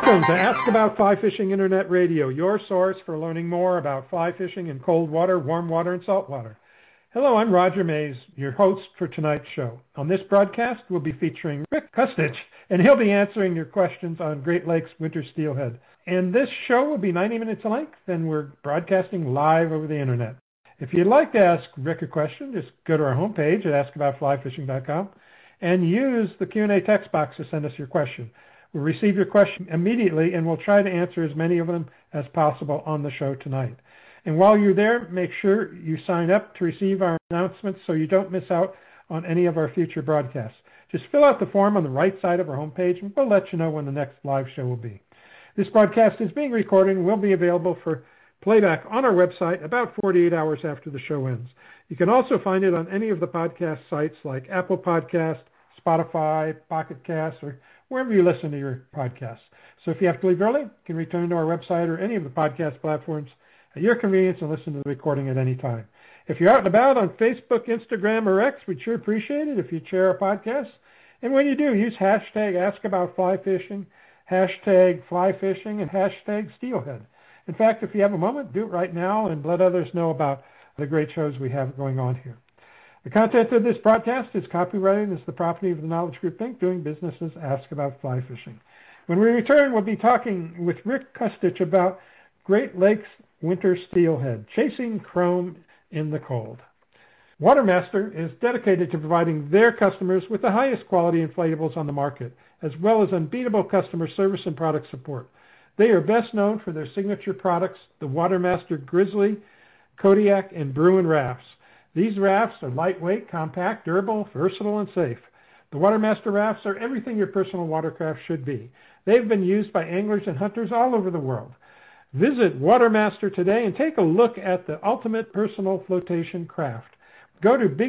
Welcome to Ask About Fly Fishing Internet Radio, your source for learning more about fly fishing in cold water, warm water, and salt water. Hello, I'm Roger Mays, your host for tonight's show. On this broadcast, we'll be featuring Rick Kustich, and he'll be answering your questions on Great Lakes winter steelhead. And this show will be 90 minutes in length, and we're broadcasting live over the Internet. If you'd like to ask Rick a question, just go to our homepage at askaboutflyfishing.com and use the Q&A text box to send us your question. We'll receive your question immediately, and we'll try to answer as many of them as possible on the show tonight. And while you're there, make sure you sign up to receive our announcements so you don't miss out on any of our future broadcasts. Just fill out the form on the right side of our homepage, and we'll let you know when the next live show will be. This broadcast is being recorded and will be available for playback on our website about 48 hours after the show ends. You can also find it on any of the podcast sites like Apple Podcast, Spotify, Pocket Cast, or wherever you listen to your podcasts. So if you have to leave early, you can return to our website or any of the podcast platforms at your convenience and listen to the recording at any time. If you're out and about on Facebook, Instagram, or X, we'd sure appreciate it if you'd share our podcast. And when you do, use hashtag AskAboutFlyFishing, hashtag FlyFishing, and hashtag Steelhead. In fact, if you have a moment, do it right now and let others know about the great shows we have going on here. The content of this broadcast is copyrighted and is the property of the Knowledge Group Inc., doing business as Ask About Fly Fishing. When we return, we'll be talking with Rick Kustich about Great Lakes winter steelhead, chasing chrome in the cold. Watermaster is dedicated to providing their customers with the highest quality inflatables on the market, as well as unbeatable customer service and product support. They are best known for their signature products, the Watermaster Grizzly, Kodiak, and Bruin rafts. These rafts are lightweight, compact, durable, versatile, and safe. The Watermaster rafts are everything your personal watercraft should be. They've been used by anglers and hunters all over the world. Visit Watermaster today and take a look at the ultimate personal flotation craft. Go to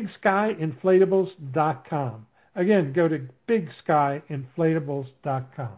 BigSkyInflatables.com. Again, go to BigSkyInflatables.com.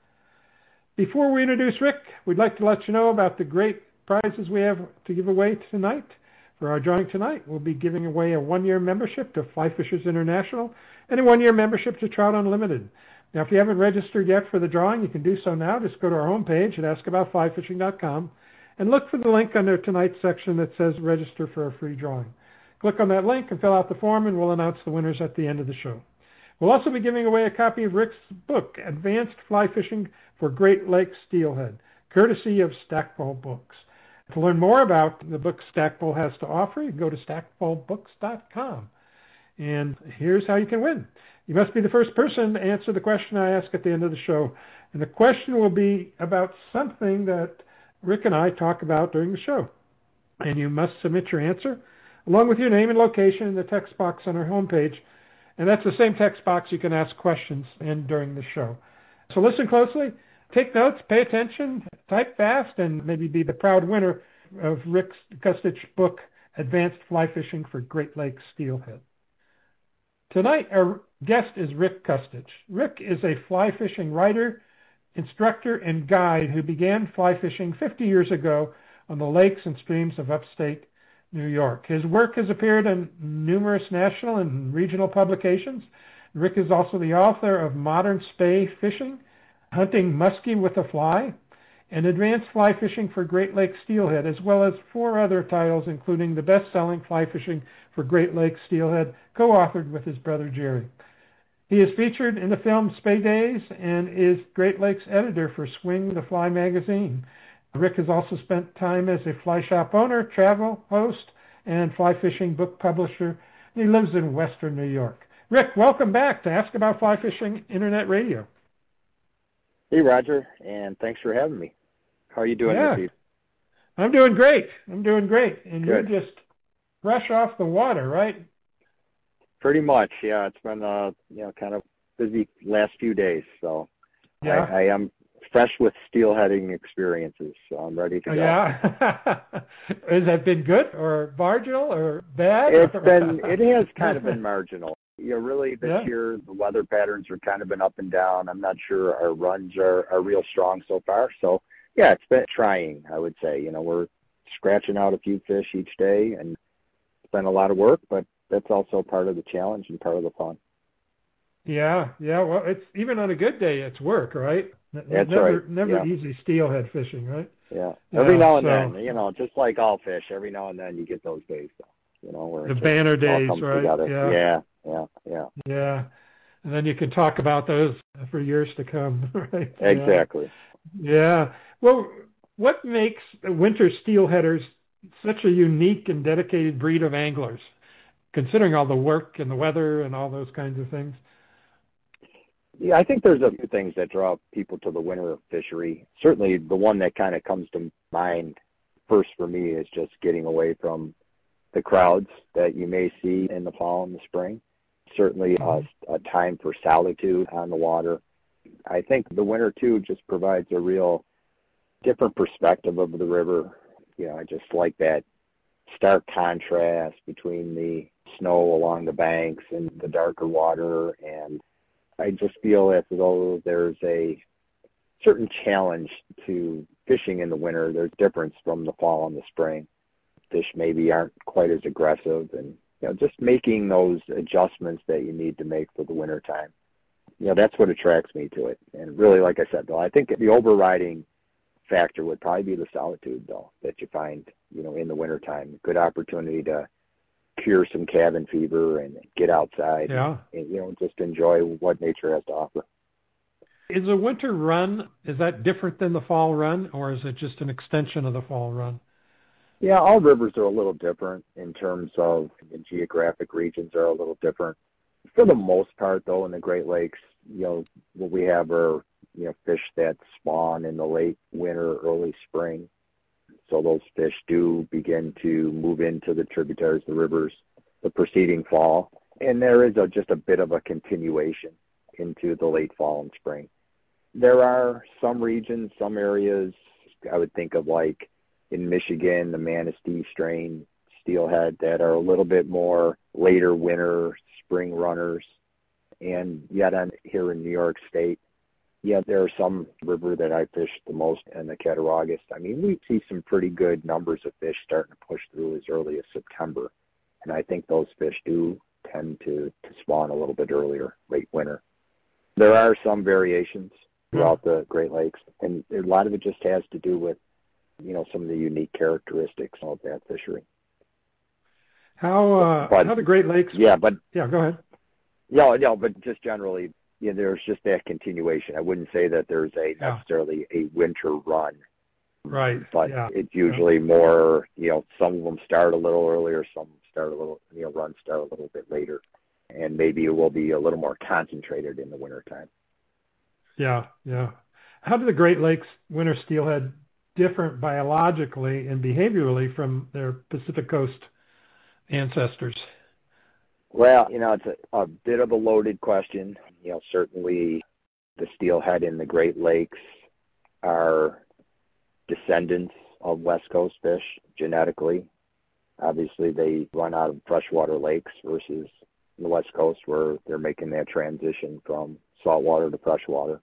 Before we introduce Rick, we'd like to let you know about the great prizes we have to give away tonight. For our drawing tonight, we'll be giving away a one-year membership to Fly Fishers International and a one-year membership to Trout Unlimited. Now, if you haven't registered yet for the drawing, you can do so now. Just go to our homepage at askaboutflyfishing.com and look for the link under tonight's section that says Register for a Free Drawing. Click on that link and fill out the form, and we'll announce the winners at the end of the show. We'll also be giving away a copy of Rick's book, Advanced Fly Fishing for Great Lakes Steelhead, courtesy of Stackpole Books. To learn more about the book Stackpole has to offer, you can go to stackpolebooks.com. And here's how you can win. You must be the first person to answer the question I ask at the end of the show. And the question will be about something that Rick and I talk about during the show. And you must submit your answer along with your name and location in the text box on our homepage. And that's the same text box you can ask questions in during the show. So listen closely. Take notes, pay attention, type fast, and maybe be the proud winner of Rick Kustich's book, Advanced Fly Fishing for Great Lakes Steelhead. Tonight, our guest is Rick Kustich. Rick is a fly fishing writer, instructor, and guide who began fly fishing 50 years ago on the lakes and streams of upstate New York. His work has appeared in numerous national and regional publications. Rick is also the author of Modern Spey Fishing, Hunting Muskie with a Fly, and Advanced Fly Fishing for Great Lakes Steelhead, as well as 4 other titles, including the best-selling Fly Fishing for Great Lakes Steelhead, co-authored with his brother Jerry. He is featured in the film Spey Days and is Great Lakes editor for Swing the Fly magazine. Rick has also spent time as a fly shop owner, travel host, and fly fishing book publisher. He lives in Western New York. Rick, welcome back to Ask About Fly Fishing Internet Radio. Hey, Roger, and thanks for having me. How are you doing this evening? I'm doing great. And Good. You're just fresh off the water, right? Pretty much, yeah. It's been kind of busy last few days, so yeah. I am fresh with steelheading experiences, so I'm ready to go. Yeah. Has that been good or marginal or bad? It has kind of been marginal. Really this year the weather patterns have kind of been up and down. I'm not sure our runs are real strong so far. So yeah, it's been trying, I would say. We're scratching out a few fish each day, and it's been a lot of work, but that's also part of the challenge and part of the fun. Yeah. Well, it's even on a good day, it's work, right? That's Never, right. never Yeah. easy steelhead fishing, right? Yeah. Every Yeah. now and So then, just like all fish, every now and then you get those days, where the it just banner all days, comes right? together. Yeah. Yeah. Yeah. Yeah. Yeah. And then you can talk about those for years to come, right? Yeah. Exactly. Yeah. Well, what makes the winter steelheaders such a unique and dedicated breed of anglers, considering all the work and the weather and all those kinds of things? Yeah, I think there's a few things that draw people to the winter fishery. Certainly the one that kind of comes to mind first for me is just getting away from the crowds that you may see in the fall and the spring. Certainly a time for solitude on the water. I think the winter, too, just provides a real different perspective of the river. I just like that stark contrast between the snow along the banks and the darker water, and I just feel as though there's a certain challenge to fishing in the winter. There's difference from the fall and the spring. Fish maybe aren't quite as aggressive, and just making those adjustments that you need to make for the winter time. That's what attracts me to it. And really, like I said, though, I think the overriding factor would probably be the solitude, though, that you find, in the wintertime. Good opportunity to cure some cabin fever and get outside and just enjoy what nature has to offer. Is a winter run, is that different than the fall run, or is it just an extension of the fall run? Yeah, all rivers are a little different in terms of the geographic regions are a little different. For the most part, though, in the Great Lakes, what we have are, fish that spawn in the late winter, early spring. So those fish do begin to move into the tributaries, the rivers, the preceding fall. And there is just a bit of a continuation into the late fall and spring. There are some regions, some areas, I would think of like in Michigan, the Manistee strain steelhead that are a little bit more later winter, spring runners. And yet here in New York State, there are some river that I fish the most in the Cattaraugus. I mean, we see some pretty good numbers of fish starting to push through as early as September. And I think those fish do tend to spawn a little bit earlier, late winter. There are some variations throughout the Great Lakes, and a lot of it just has to do with, some of the unique characteristics of that fishery. How the Great Lakes? Yeah, go ahead. Yeah, but just generally, there's just that continuation. I wouldn't say that there's necessarily a winter run. Right. But it's usually more, some of them start a little earlier, some start a little, runs start a little bit later. And maybe it will be a little more concentrated in the wintertime. Yeah. How do the Great Lakes winter steelhead differ biologically and behaviorally from their Pacific Coast ancestors? Well, it's a bit of a loaded question. Certainly the steelhead in the Great Lakes are descendants of West Coast fish genetically. Obviously, they run out of freshwater lakes versus the West Coast where they're making that transition from saltwater to freshwater.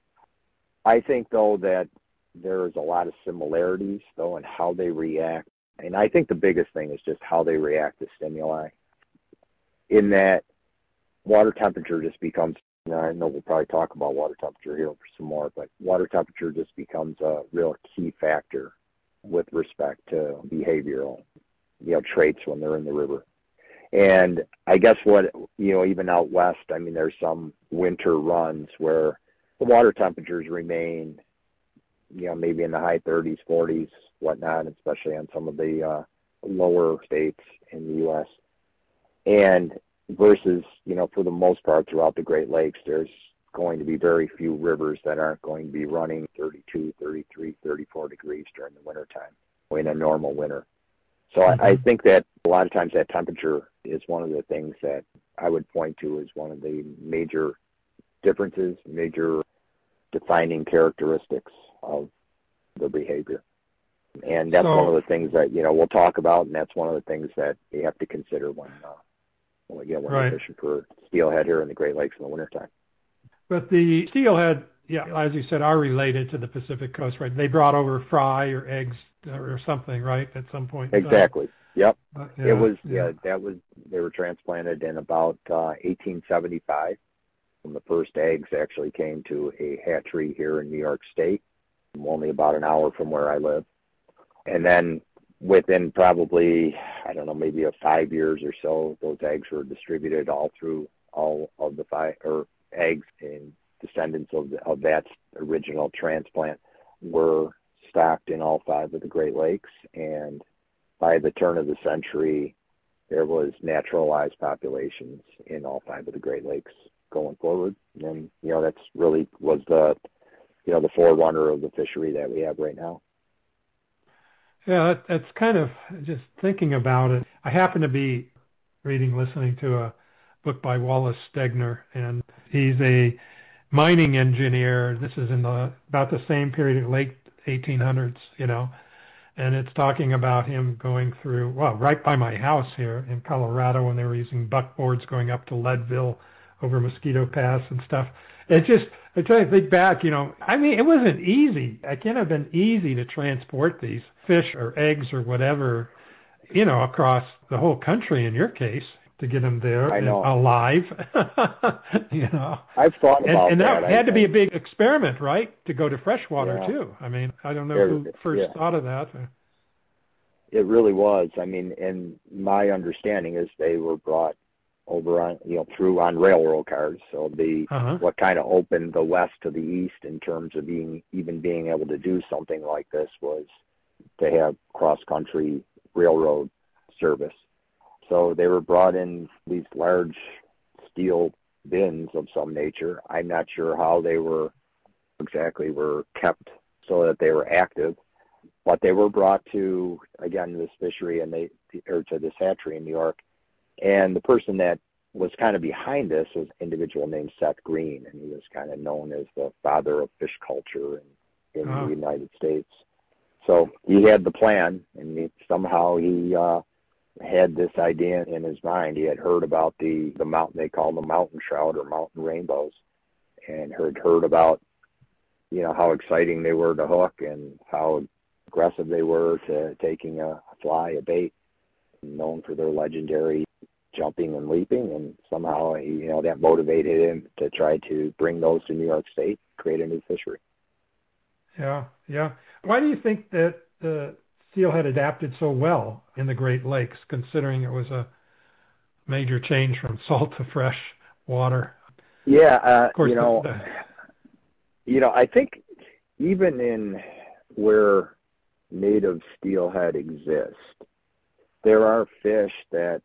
I think, though, that there is a lot of similarities, though, in how they react. And I think the biggest thing is just how they react to stimuli. In that water temperature just becomes, I know we'll probably talk about water temperature here for some more, but water temperature just becomes a real key factor with respect to behavioral, traits when they're in the river. And I guess even out west, I mean, there's some winter runs where the water temperatures remain, maybe in the high 30s, 40s, whatnot, especially on some of the lower states in the U.S. And versus, for the most part throughout the Great Lakes, there's going to be very few rivers that aren't going to be running 32, 33, 34 degrees during the wintertime in a normal winter. So I think that a lot of times that temperature is one of the things that I would point to as one of the major differences, major defining characteristics of the behavior. And that's one of the things that, we'll talk about, and that's one of the things that you have to consider when you're fishing for steelhead here in the Great Lakes in the wintertime. But the steelhead, as you said, are related to the Pacific Coast, right? They brought over fry or eggs or something, right, at some point. Exactly. Yep. They were transplanted in about 1875 And the first eggs actually came to a hatchery here in New York State, only about an hour from where I live. And then within probably, I don't know, maybe 5 years or so, those eggs were distributed all through all of the eggs and descendants of that original transplant were stocked in all 5 of the Great Lakes. And by the turn of the century, there was naturalized populations in all 5 of the Great Lakes going forward. And, that's really was the forerunner of the fishery that we have right now. Yeah, that's kind of just thinking about it. I happen to be listening to a book by Wallace Stegner, and he's a mining engineer. This is in about the same period, late 1800s, and it's talking about him going through, right by my house here in Colorado when they were using buckboards going up to Leadville over Mosquito Pass and stuff. I try to think back, it wasn't easy. It can't have been easy to transport these fish or eggs or whatever, across the whole country in your case, to get them there alive. I've thought about and that. that had to be a big experiment, right, to go to freshwater too. I mean, I don't know who first thought of that. It really was. I mean, and my understanding is they were brought over on, through on railroad cars. So what kind of opened the west to the east in terms of being able to do something like this was to have cross-country railroad service. So they were brought in these large steel bins of some nature. I'm not sure how they were kept so that they were active, but they were brought to, again, this fishery to this hatchery in New York. And the person that was kind of behind this was an individual named Seth Green, and he was kind of known as the father of fish culture in the United States. So he had the plan, and somehow he had this idea in his mind. He had heard about the mountain, they call them mountain trout or mountain rainbows, and heard about, how exciting they were to hook and how aggressive they were to taking a fly, a bait, known for their legendary jumping and leaping, and somehow, that motivated him to try to bring those to New York State, create a new fishery. Yeah. Why do you think that the steelhead adapted so well in the Great Lakes, considering it was a major change from salt to fresh water? Yeah, of course, I think even in where native steelhead exist, there are fish that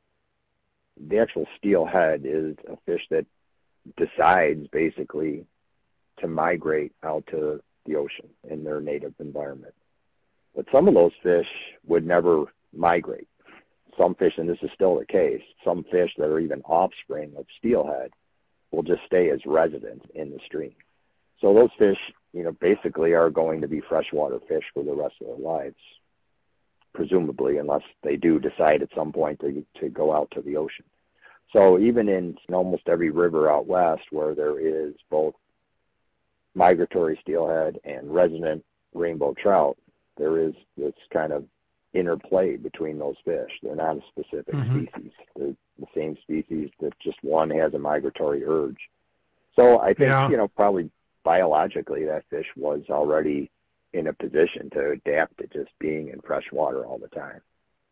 the actual steelhead is a fish that decides basically to migrate out to the ocean in their native environment. But some of those fish would never migrate. Some fish, and this is still the case, some fish that are even offspring of steelhead will just stay as residents in the stream. So those fish, basically are going to be freshwater fish for the rest of their lives, presumably, unless they do decide at some point to go out to the ocean. So even in almost every river out west where there is both migratory steelhead and resident rainbow trout, there is this kind of interplay between those fish. They're not a specific species. They're the same species, that just one has a migratory urge. So I think, probably biologically that fish was already in a position to adapt to just being in fresh water all the time.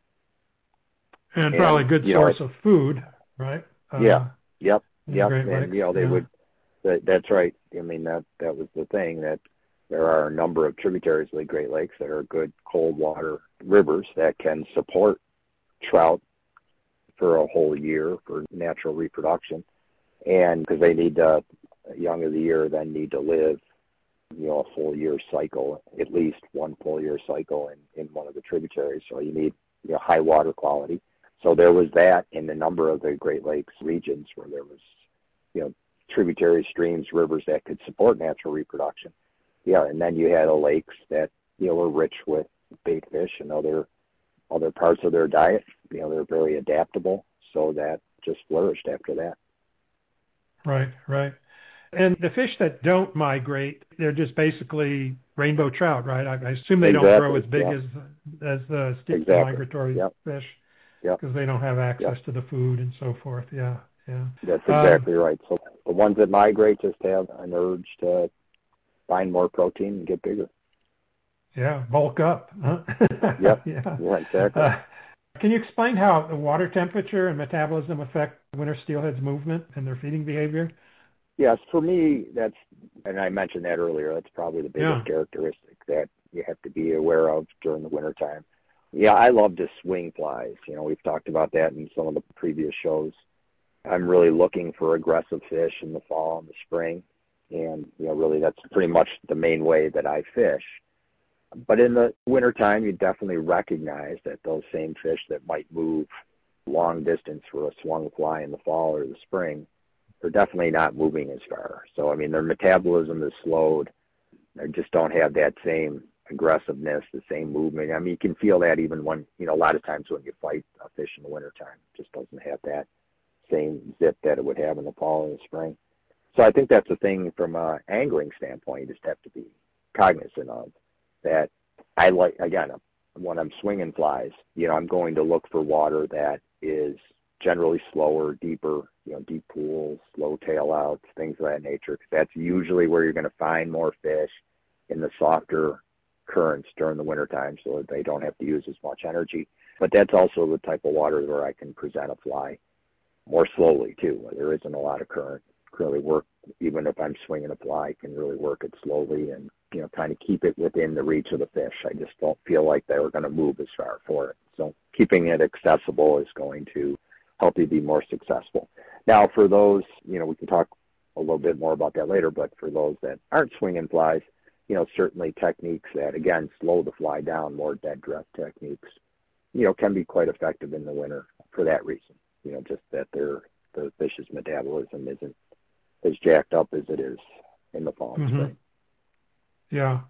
And probably a good source of food, right? Yep. And, they would, that's right. I mean, that was the thing, that there are a number of tributaries of the Great Lakes that are good cold water rivers that can support trout for a whole year for natural reproduction. And because they need young of the year then need to live, a full year cycle, at least one full year cycle in one of the tributaries. So you need high water quality. So there was that in a number of the Great Lakes regions where there was, tributary streams, rivers that could support natural reproduction. Yeah, and then you had lakes that, were rich with bait fish and other parts of their diet. They're very adaptable, so that just flourished after that. Right. And the fish that don't migrate, they're just basically rainbow trout, right? I assume they don't grow as big as the migratory fish, because they don't have access to the food and so forth. Yeah. That's exactly right. So The ones that migrate just have an urge to find more protein and get bigger. Yeah, bulk up. Huh? Yep. Yeah. Yeah, exactly. Can you explain how the water temperature and metabolism affect winter steelhead's movement and their feeding behavior? Yes, for me, and I mentioned that earlier, that's probably the biggest characteristic that you have to be aware of during the wintertime. Yeah, I love to swing flies. We've talked about that in some of the previous shows. I'm really looking for aggressive fish in the fall and the spring, and, really that's pretty much the main way that I fish. But in the wintertime, you definitely recognize that those same fish that might move long distance for a swung fly in the fall or the spring, they're definitely not moving as far. So, their metabolism is slowed. They just don't have that same aggressiveness, the same movement. You can feel that even when, a lot of times when you fight a fish in the wintertime, it just doesn't have that same zip that it would have in the fall and the spring. So I think that's the thing from an angling standpoint, you just have to be cognizant of that. I like, again, when I'm swinging flies, I'm going to look for water that is generally slower, deeper, deep pools, slow tail outs, things of that nature. 'Cause that's usually where you're going to find more fish in the softer currents during the wintertime so that they don't have to use as much energy. But that's also the type of water where I can present a fly more slowly, too, where there isn't a lot of current. Really work, even if I'm swinging a fly, I can really work it slowly and, kind of keep it within the reach of the fish. I just don't feel like they're going to move as far for it. So keeping it accessible is going to help you be more successful. Now, for those, we can talk a little bit more about that later, but for those that aren't swinging flies, certainly techniques that, again, slow the fly down, more dead drift techniques, can be quite effective in the winter for that reason. Just that the fish's metabolism isn't as jacked up as it is in the fall and spring. Yeah.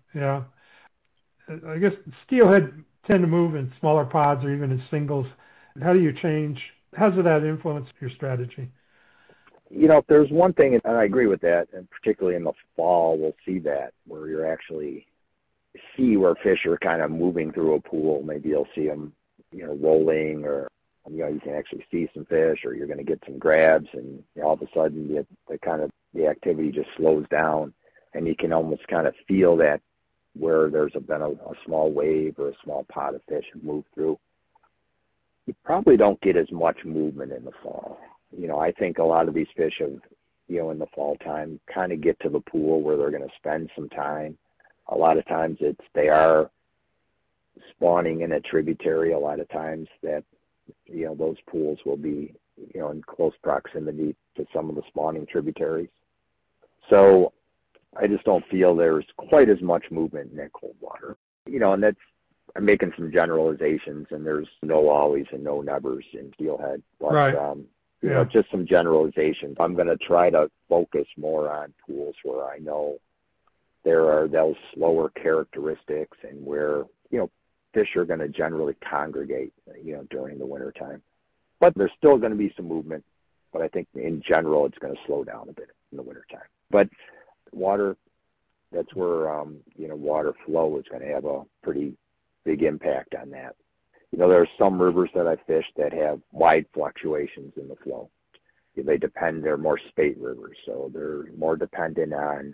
I guess steelhead tend to move in smaller pods or even in singles. How does that influence your strategy? If there's one thing, and I agree with that, and particularly in the fall, we'll see that where you're actually see where fish are kind of moving through a pool. Maybe you'll see them, rolling, or, you can actually see some fish, or you're going to get some grabs, and all of a sudden the activity just slows down, and you can almost kind of feel that where there's been a small wave or a small pot of fish move through. You probably don't get as much movement in the fall. I think a lot of these fish have, in the fall time, kind of get to the pool where they're going to spend some time. A lot of times they are spawning in a tributary. A lot of times that, those pools will be, in close proximity to some of the spawning tributaries. So I just don't feel there's quite as much movement in that cold water. And I'm making some generalizations, and there's no ollies and no nevers in steelhead. But, right. Just some generalizations. I'm going to try to focus more on pools where I know there are those slower characteristics and where, fish are going to generally congregate, during the wintertime. But there's still going to be some movement, but I think in general it's going to slow down a bit in the wintertime. But water, that's where, water flow is going to have a pretty big impact on that. There are some rivers that I fish that have wide fluctuations in the flow. They're more spate rivers, so they're more dependent on,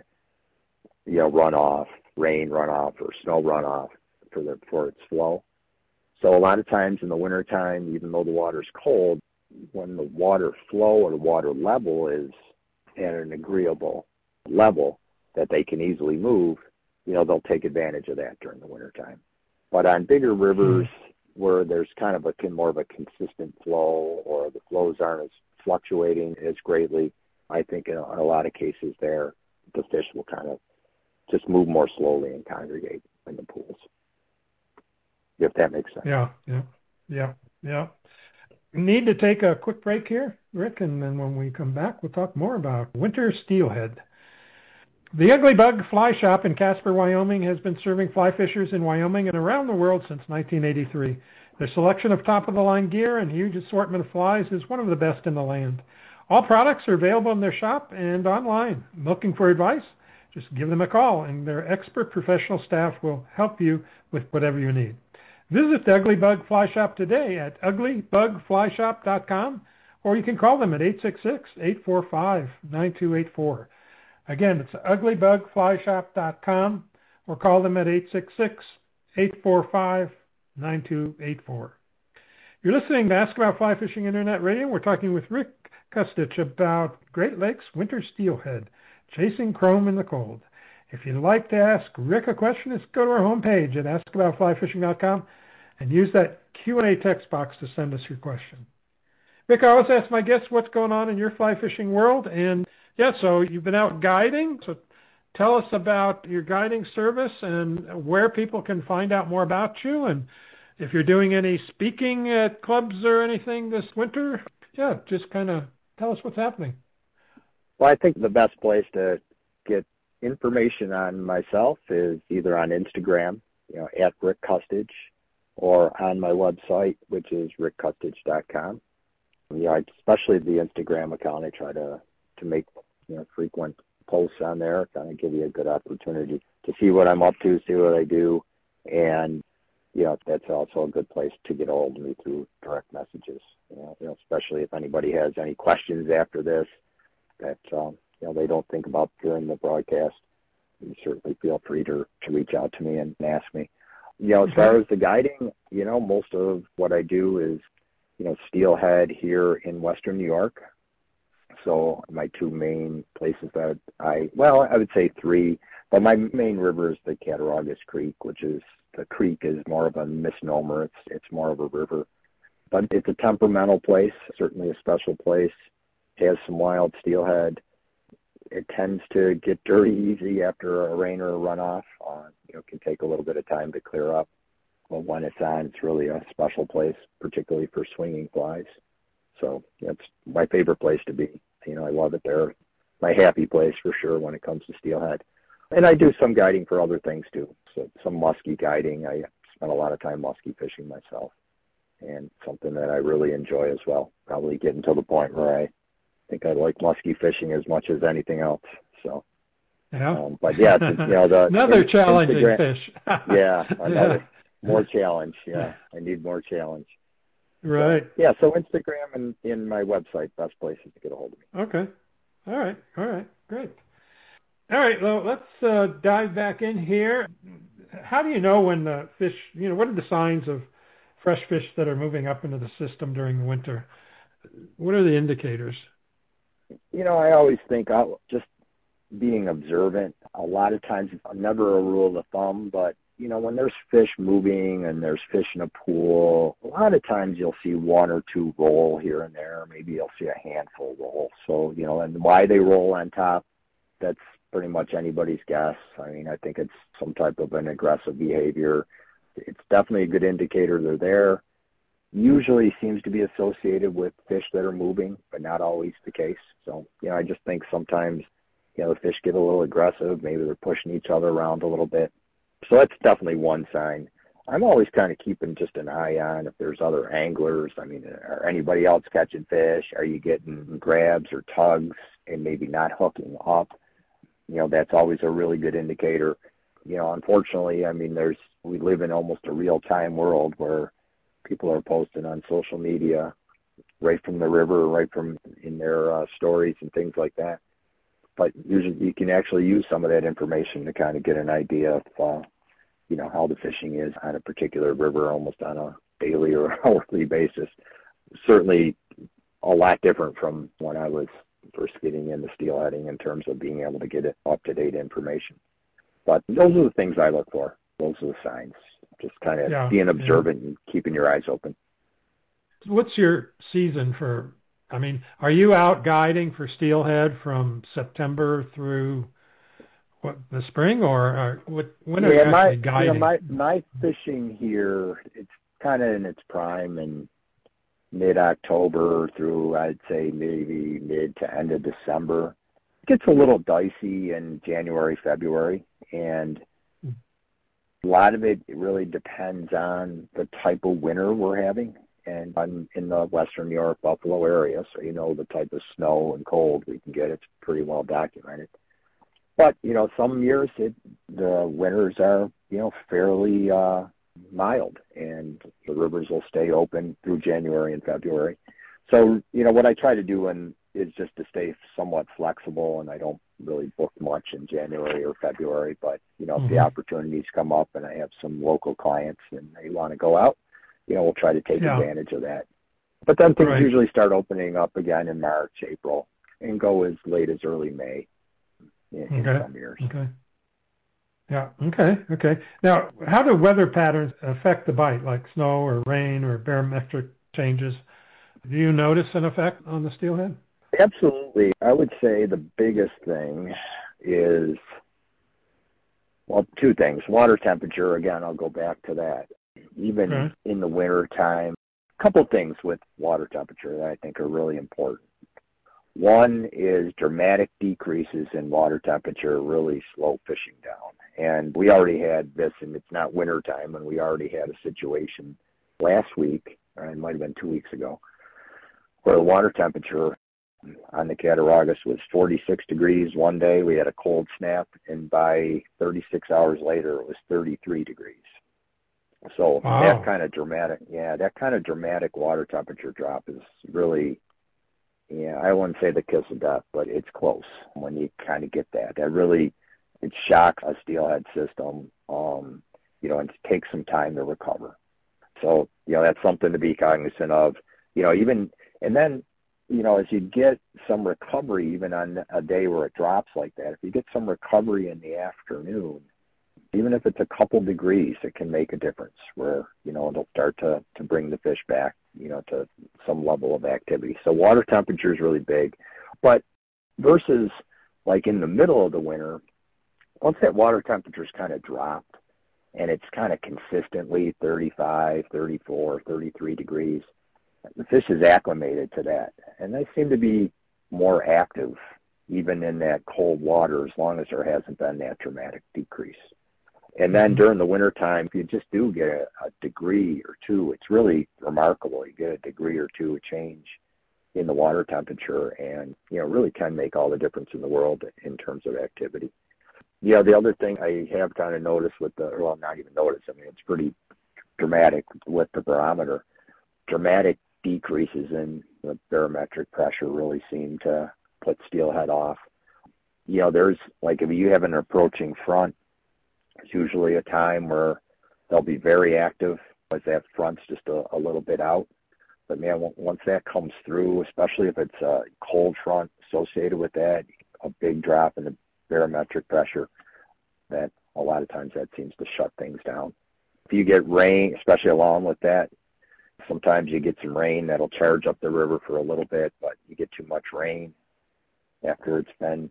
runoff, rain runoff, or snow runoff for its flow. So a lot of times in the wintertime, even though the water's cold, when the water flow or the water level is at an agreeable level that they can easily move, they'll take advantage of that during the wintertime. But on bigger rivers where there's kind of more of a consistent flow, or the flows aren't as fluctuating as greatly, I think in a lot of cases there, the fish will kind of just move more slowly and congregate in the pools, if that makes sense. Yeah. We need to take a quick break here, Rick, and then when we come back, we'll talk more about winter steelhead. The Ugly Bug Fly Shop in Casper, Wyoming has been serving fly fishers in Wyoming and around the world since 1983. Their selection of top-of-the-line gear and huge assortment of flies is one of the best in the land. All products are available in their shop and online. Looking for advice? Just give them a call, and their expert professional staff will help you with whatever you need. Visit the Ugly Bug Fly Shop today at uglybugflyshop.com or you can call them at 866-845-9284. Again, it's uglybugflyshop.com, or call them at 866-845-9284. You're listening to Ask About Fly Fishing Internet Radio. We're talking with Rick Kustich about Great Lakes winter steelhead, chasing chrome in the cold. If you'd like to ask Rick a question, just go to our homepage at askaboutflyfishing.com and use that Q&A text box to send us your question. Rick, I always ask my guests what's going on in your fly fishing world. And yeah, so you've been out guiding. So tell us about your guiding service and where people can find out more about you. And if you're doing any speaking at clubs or anything this winter, yeah, just kind of tell us what's happening. Well, I think the best place to get information on myself is either on Instagram, at Rick Kustich, or on my website, which is rickkustich.com. Especially the Instagram account, I try to make frequent posts on there, kind of give you a good opportunity to see what I'm up to, see what I do, and that's also a good place to get a hold of me through direct messages. Especially if anybody has any questions after this that they don't think about during the broadcast, you certainly feel free to reach out to me and ask me. As far as the guiding, most of what I do is steelhead here in Western New York. So my two main places that I would say three, but my main river is the Cattaraugus Creek, which is, the creek is more of a misnomer. It's more of a river. But it's a temperamental place, certainly a special place. It has some wild steelhead. It tends to get dirty easy after a rain or a runoff. It can take a little bit of time to clear up. But when it's on, it's really a special place, particularly for swinging flies. So it's my favorite place to be. I love it there. My happy place for sure when it comes to steelhead. And I do some guiding for other things too. So some muskie guiding. I spend a lot of time muskie fishing myself, and something that I really enjoy as well. Probably getting to the point where I think I like muskie fishing as much as anything else. So. Yeah. But yeah, the another challenging Instagram, fish. More challenge. Yeah, I need more challenge. Right. So, so Instagram and in my website, best places to get a hold of me. Okay. All right. Great. All right, well, let's dive back in here. How do you know when the fish, what are the signs of fresh fish that are moving up into the system during the winter? What are the indicators? I always think just being observant. A lot of times, it's never a rule of thumb, but when there's fish moving and there's fish in a pool, a lot of times you'll see one or two roll here and there. Maybe you'll see a handful roll. So, and why they roll on top, that's pretty much anybody's guess. I mean, I think it's some type of an aggressive behavior. It's definitely a good indicator they're there. Usually seems to be associated with fish that are moving, but not always the case. So, I just think sometimes, the fish get a little aggressive. Maybe they're pushing each other around a little bit. So that's definitely one sign. I'm always kind of keeping just an eye on if there's other anglers. I mean, are anybody else catching fish? Are you getting grabs or tugs and maybe not hooking up? That's always a really good indicator. Unfortunately, I mean, we live in almost a real-time world where people are posting on social media right from the river, right from in their stories and things like that. But usually you can actually use some of that information to kind of get an idea of, how the fishing is on a particular river almost on a daily or hourly basis. Certainly a lot different from when I was first getting into steelheading in terms of being able to get up-to-date information. But those are the things I look for. Those are the signs. Just kind of being observant and keeping your eyes open. What's your season for, are you out guiding for steelhead from September through the spring, or when are you actually guiding? My fishing here, it's kind of in its prime in mid-October through, I'd say, maybe mid to end of December. It gets a little dicey in January, February, and a lot of it really depends on the type of winter we're having. And I'm in the Western New York, Buffalo area, so the type of snow and cold we can get. It's pretty well documented. But, some years the winters are, fairly mild, and the rivers will stay open through January and February. So, what I try to do is just to stay somewhat flexible, and I don't really book much in January or February, but, if the opportunities come up and I have some local clients and they want to go out, we'll try to take advantage of that. But then things usually start opening up again in March, April, and go as late as early May in some years. Okay. Yeah. Okay. Now, how do weather patterns affect the bite, like snow or rain or barometric changes? Do you notice an effect on the steelhead? Absolutely. I would say the biggest thing is, well, two things. Water temperature, again, I'll go back to that. Even in the winter time, a couple things with water temperature that I think are really important. One is dramatic decreases in water temperature really slow fishing down. And we already had this, and it's not winter time, and we already had a situation last week, or it might have been 2 weeks ago, where the water temperature on the Cattaraugus was 46 degrees one day. We had a cold snap, and by 36 hours later, it was 33 degrees. So that kind of dramatic water temperature drop is really, I wouldn't say the kiss of death, but it's close when you kind of get that. That really, it shocks a steelhead system, and it takes some time to recover. So, that's something to be cognizant of, even, and then, as you get some recovery, even on a day where it drops like that, if you get some recovery in the afternoon, even if it's a couple degrees, it can make a difference where, it'll start to bring the fish back, to some level of activity. So water temperature is really big. But versus like in the middle of the winter, once that water temperature's kind of dropped and it's kind of consistently 35, 34, 33 degrees, the fish is acclimated to that. And they seem to be more active even in that cold water as long as there hasn't been that dramatic decrease. And then during the wintertime, if you just do get a degree or two, it's really remarkable. You get a degree or two of change in the water temperature and, really can make all the difference in the world in terms of activity. The other thing I have kind of noticed not even noticed, it's pretty dramatic with the barometer. Dramatic decreases in the barometric pressure really seem to put steelhead off. There's, like, if you have an approaching front, it's usually a time where they'll be very active as that front's just a little bit out. But, man, once that comes through, especially if it's a cold front associated with that, a big drop in the barometric pressure, that a lot of times that seems to shut things down. If you get rain, especially along with that, sometimes you get some rain that'll charge up the river for a little bit, but you get too much rain after it's been,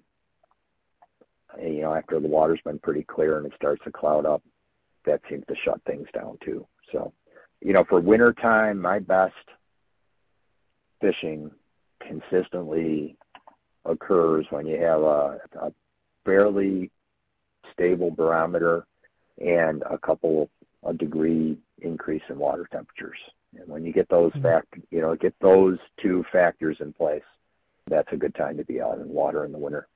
after the water's been pretty clear and it starts to cloud up, that seems to shut things down too. So, for winter time, my best fishing consistently occurs when you have a fairly stable barometer and a degree increase in water temperatures. And when you get those get those two factors in place, that's a good time to be out in water in the winter.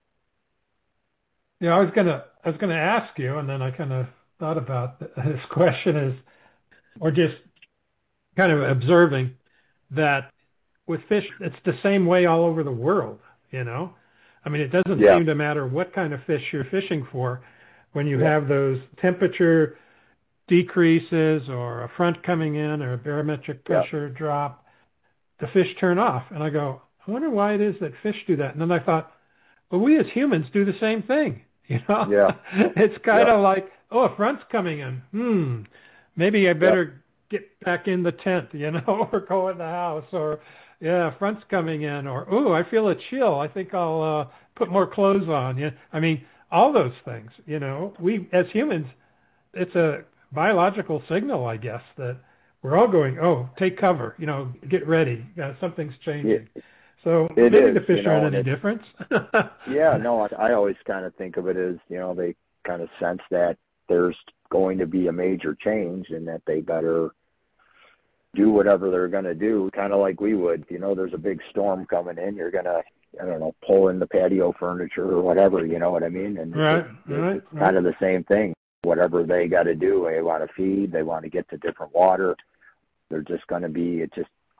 Yeah, I was gonna ask you, and then I kind of thought about this question or just kind of observing that with fish, it's the same way all over the world. It doesn't seem to matter what kind of fish you're fishing for. When you have those temperature decreases or a front coming in or a barometric pressure drop, the fish turn off. And I go, I wonder why it is that fish do that. And then I thought, well, we as humans do the same thing. It's kind of like, a front's coming in. Maybe I better get back in the tent, or go in the house, or front's coming in, or I feel a chill. I think I'll put more clothes on. All those things. We as humans, it's a biological signal, I guess, that we're all going, take cover. Get ready. Something's changing. So maybe the fish aren't any different. I always kind of think of it as, they kind of sense that there's going to be a major change and that they better do whatever they're going to do, kind of like we would. There's a big storm coming in, you're going to, pull in the patio furniture or whatever, you know what I mean? And it's kind of the same thing. Whatever they got to do, they want to feed, they want to get to different water. They're just going to be,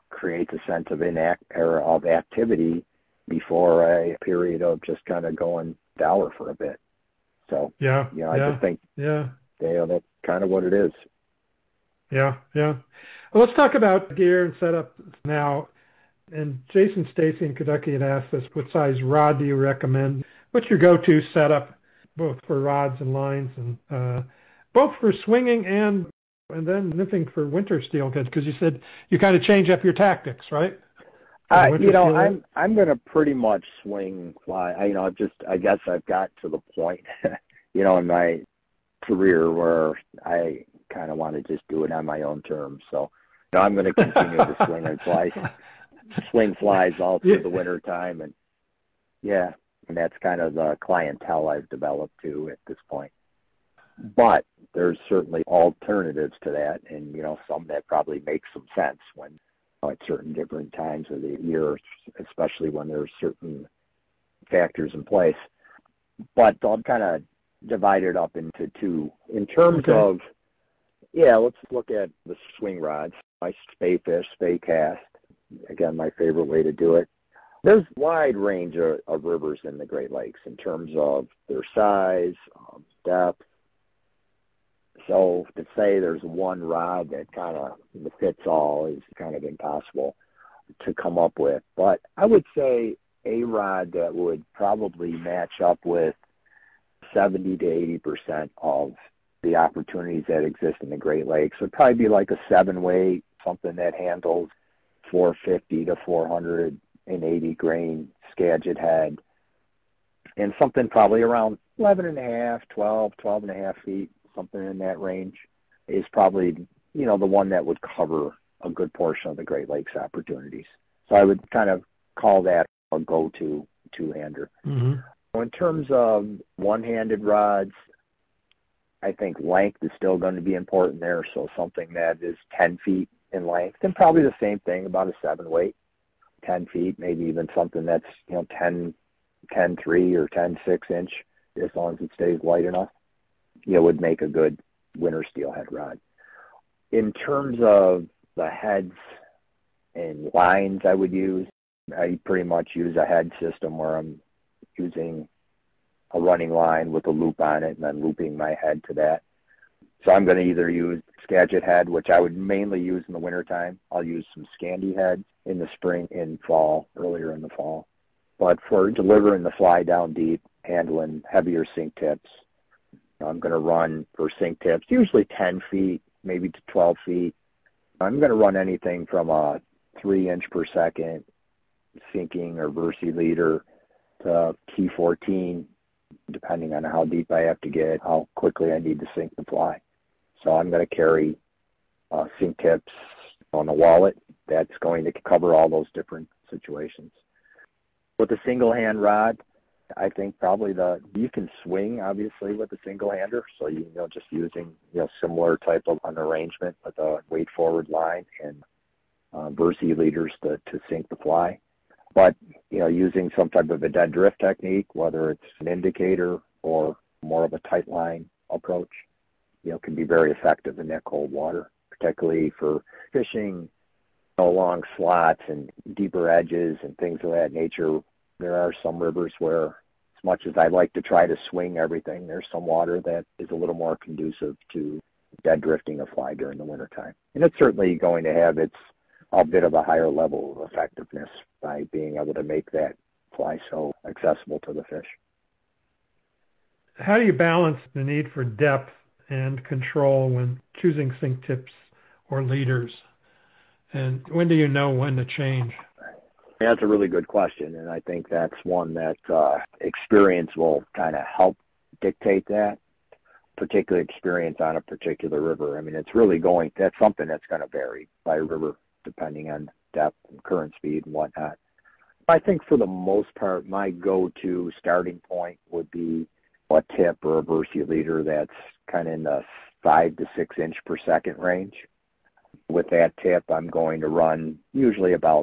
creates a sense of of activity before a period of just kind of going dour for a bit. So, I just think that's kind of what it is. Yeah. Well, let's talk about gear and setup now. And Jason Stacy in Kentucky had asked us, what size rod do you recommend? What's your go-to setup, both for rods and lines, and both for swinging and then nymphing for winter steelhead? Because you said you kind of change up your tactics, right? I'm going to pretty much swing fly. I guess I've got to the point, in my career where I kind of want to just do it on my own terms. So, I'm going to continue to swing flies all through the winter time, and that's kind of the clientele I've developed too at this point. But there's certainly alternatives to that, and some that probably make some sense when at certain different times of the year, especially when there's certain factors in place. But I'll kind of divide it up into two. In terms of, let's look at the swing rods. My spay fish, spay cast, again, my favorite way to do it. There's a wide range of rivers in the Great Lakes in terms of their size, depth. So to say there's one rod that kind of fits all is kind of impossible to come up with. But I would say a rod that would probably match up with 70 to 80% of the opportunities that exist in the Great Lakes would probably be like a 7-weight, something that handles 450 to 480 grain Skagit head, and something probably around 11 and a half, 12 and a half feet, something in that range is probably, the one that would cover a good portion of the Great Lakes opportunities. So I would kind of call that a go-to two-hander. Mm-hmm. In terms of one-handed rods, I think length is still going to be important there, so something that is 10 feet in length, and probably the same thing about a 7-weight, 10 feet, maybe even something that's 10.3 or 10.6 inch, as long as it stays light enough. Would make a good winter steelhead rod. In terms of the heads and lines I pretty much use a head system where I'm using a running line with a loop on it and then looping my head to that. So I'm going to either use Skagit head, which I would mainly use in the wintertime. I'll use some Scandi head in the spring and fall, earlier in the fall. But for delivering the fly down deep, handling heavier sink tips, I'm going to run for sink tips, usually 10 feet, maybe to 12 feet. I'm going to run anything from a 3-inch per second sinking or Versey leader to T14, depending on how deep I have to get, how quickly I need to sink the fly. So I'm going to carry sink tips on the wallet. That's going to cover all those different situations. With a single-hand rod, I think probably you can swing, obviously, with a single-hander, so just using similar type of an arrangement with a weight-forward line and Versey leaders to sink the fly. But using some type of a dead drift technique, whether it's an indicator or more of a tight line approach, can be very effective in that cold water, particularly for fishing along slots and deeper edges and things of that nature. There are some rivers where, as much as I like to try to swing everything, there's some water that is a little more conducive to dead drifting a fly during the wintertime. And it's certainly going to have a bit of a higher level of effectiveness by being able to make that fly so accessible to the fish. How do you balance the need for depth and control when choosing sink tips or leaders? And when do you know when to change? That's a really good question, and I think that's one that experience will kind of help dictate that, particular experience on a particular river. I mean, that's something that's going to vary by river depending on depth and current speed and whatnot. I think for the most part, my go-to starting point would be a tip or a Versey leader that's kind of in the 5 to 6 inch per second range. With that tip, I'm going to run usually about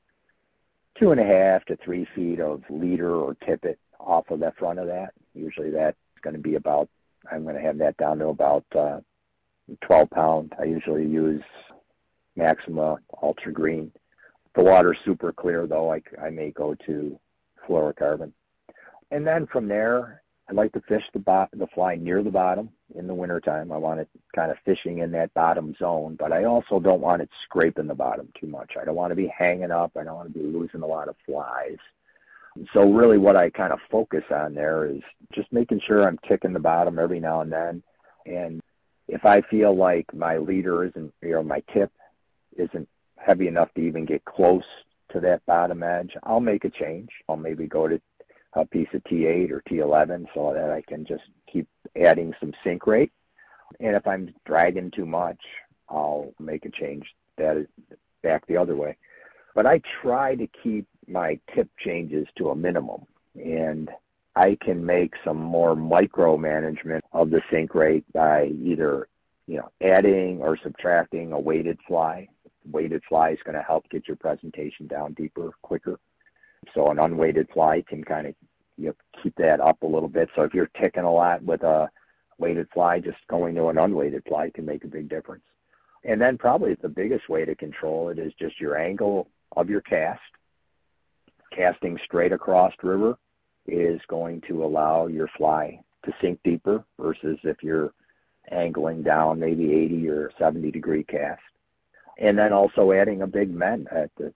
2.5 to 3 feet of leader or tippet off of the front of that. Usually that's going to be I'm going to have that down to about 12 pound. I usually use Maxima Ultra Green the water's super clear, though, I may go to fluorocarbon. And then from there, I like to fish the fly near the bottom in the wintertime. I want it kind of fishing in that bottom zone, but I also don't want it scraping the bottom too much. I don't want to be hanging up. I don't want to be losing a lot of flies. So really what I kind of focus on there is just making sure I'm ticking the bottom every now and then. And if I feel like my leader isn't, my tip isn't heavy enough to even get close to that bottom edge, I'll make a change. I'll maybe go to a piece of T8 or T11 so that I can just keep adding some sink rate. And if I'm dragging too much, I'll make a change that is back the other way. But I try to keep my tip changes to a minimum, and I can make some more micromanagement of the sink rate by either, adding or subtracting a weighted fly. Weighted fly is going to help get your presentation down deeper, quicker. So an unweighted fly can kind of keep that up a little bit. So if you're ticking a lot with a weighted fly, just going to an unweighted fly can make a big difference. And then probably the biggest way to control it is just your angle of your cast. Casting straight across river is going to allow your fly to sink deeper versus if you're angling down maybe 80 or 70 degree cast. And then also adding a big mend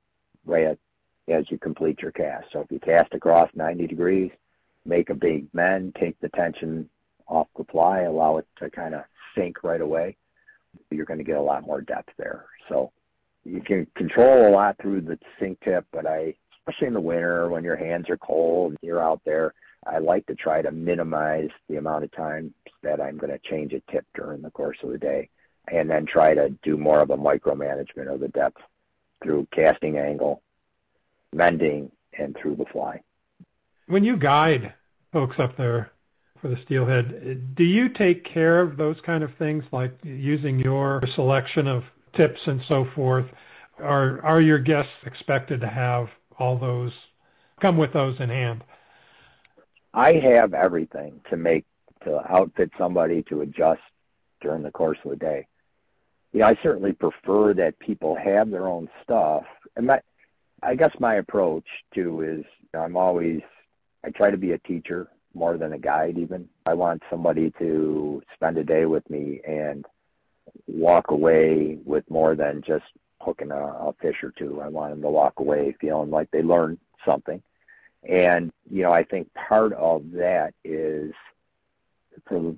as you complete your cast. So if you cast across 90 degrees, make a big mend, take the tension off the fly, allow it to kind of sink right away. You're going to get a lot more depth there. So you can control a lot through the sink tip, but especially in the winter when your hands are cold and you're out there, I like to try to minimize the amount of time that I'm going to change a tip during the course of the day, and then try to do more of a micromanagement of the depth through casting angle, mending, and through the fly. When you guide folks up there for the steelhead, do you take care of those kind of things, like using your selection of tips and so forth? Or are your guests expected to have all those, come with those in hand? I have everything to outfit somebody to adjust during the course of the day. I certainly prefer that people have their own stuff. And I guess my approach too is I try to be a teacher more than a guide even. I want somebody to spend a day with me and walk away with more than just hooking a fish or two. I want them to walk away feeling like they learned something. And, I think part of that is for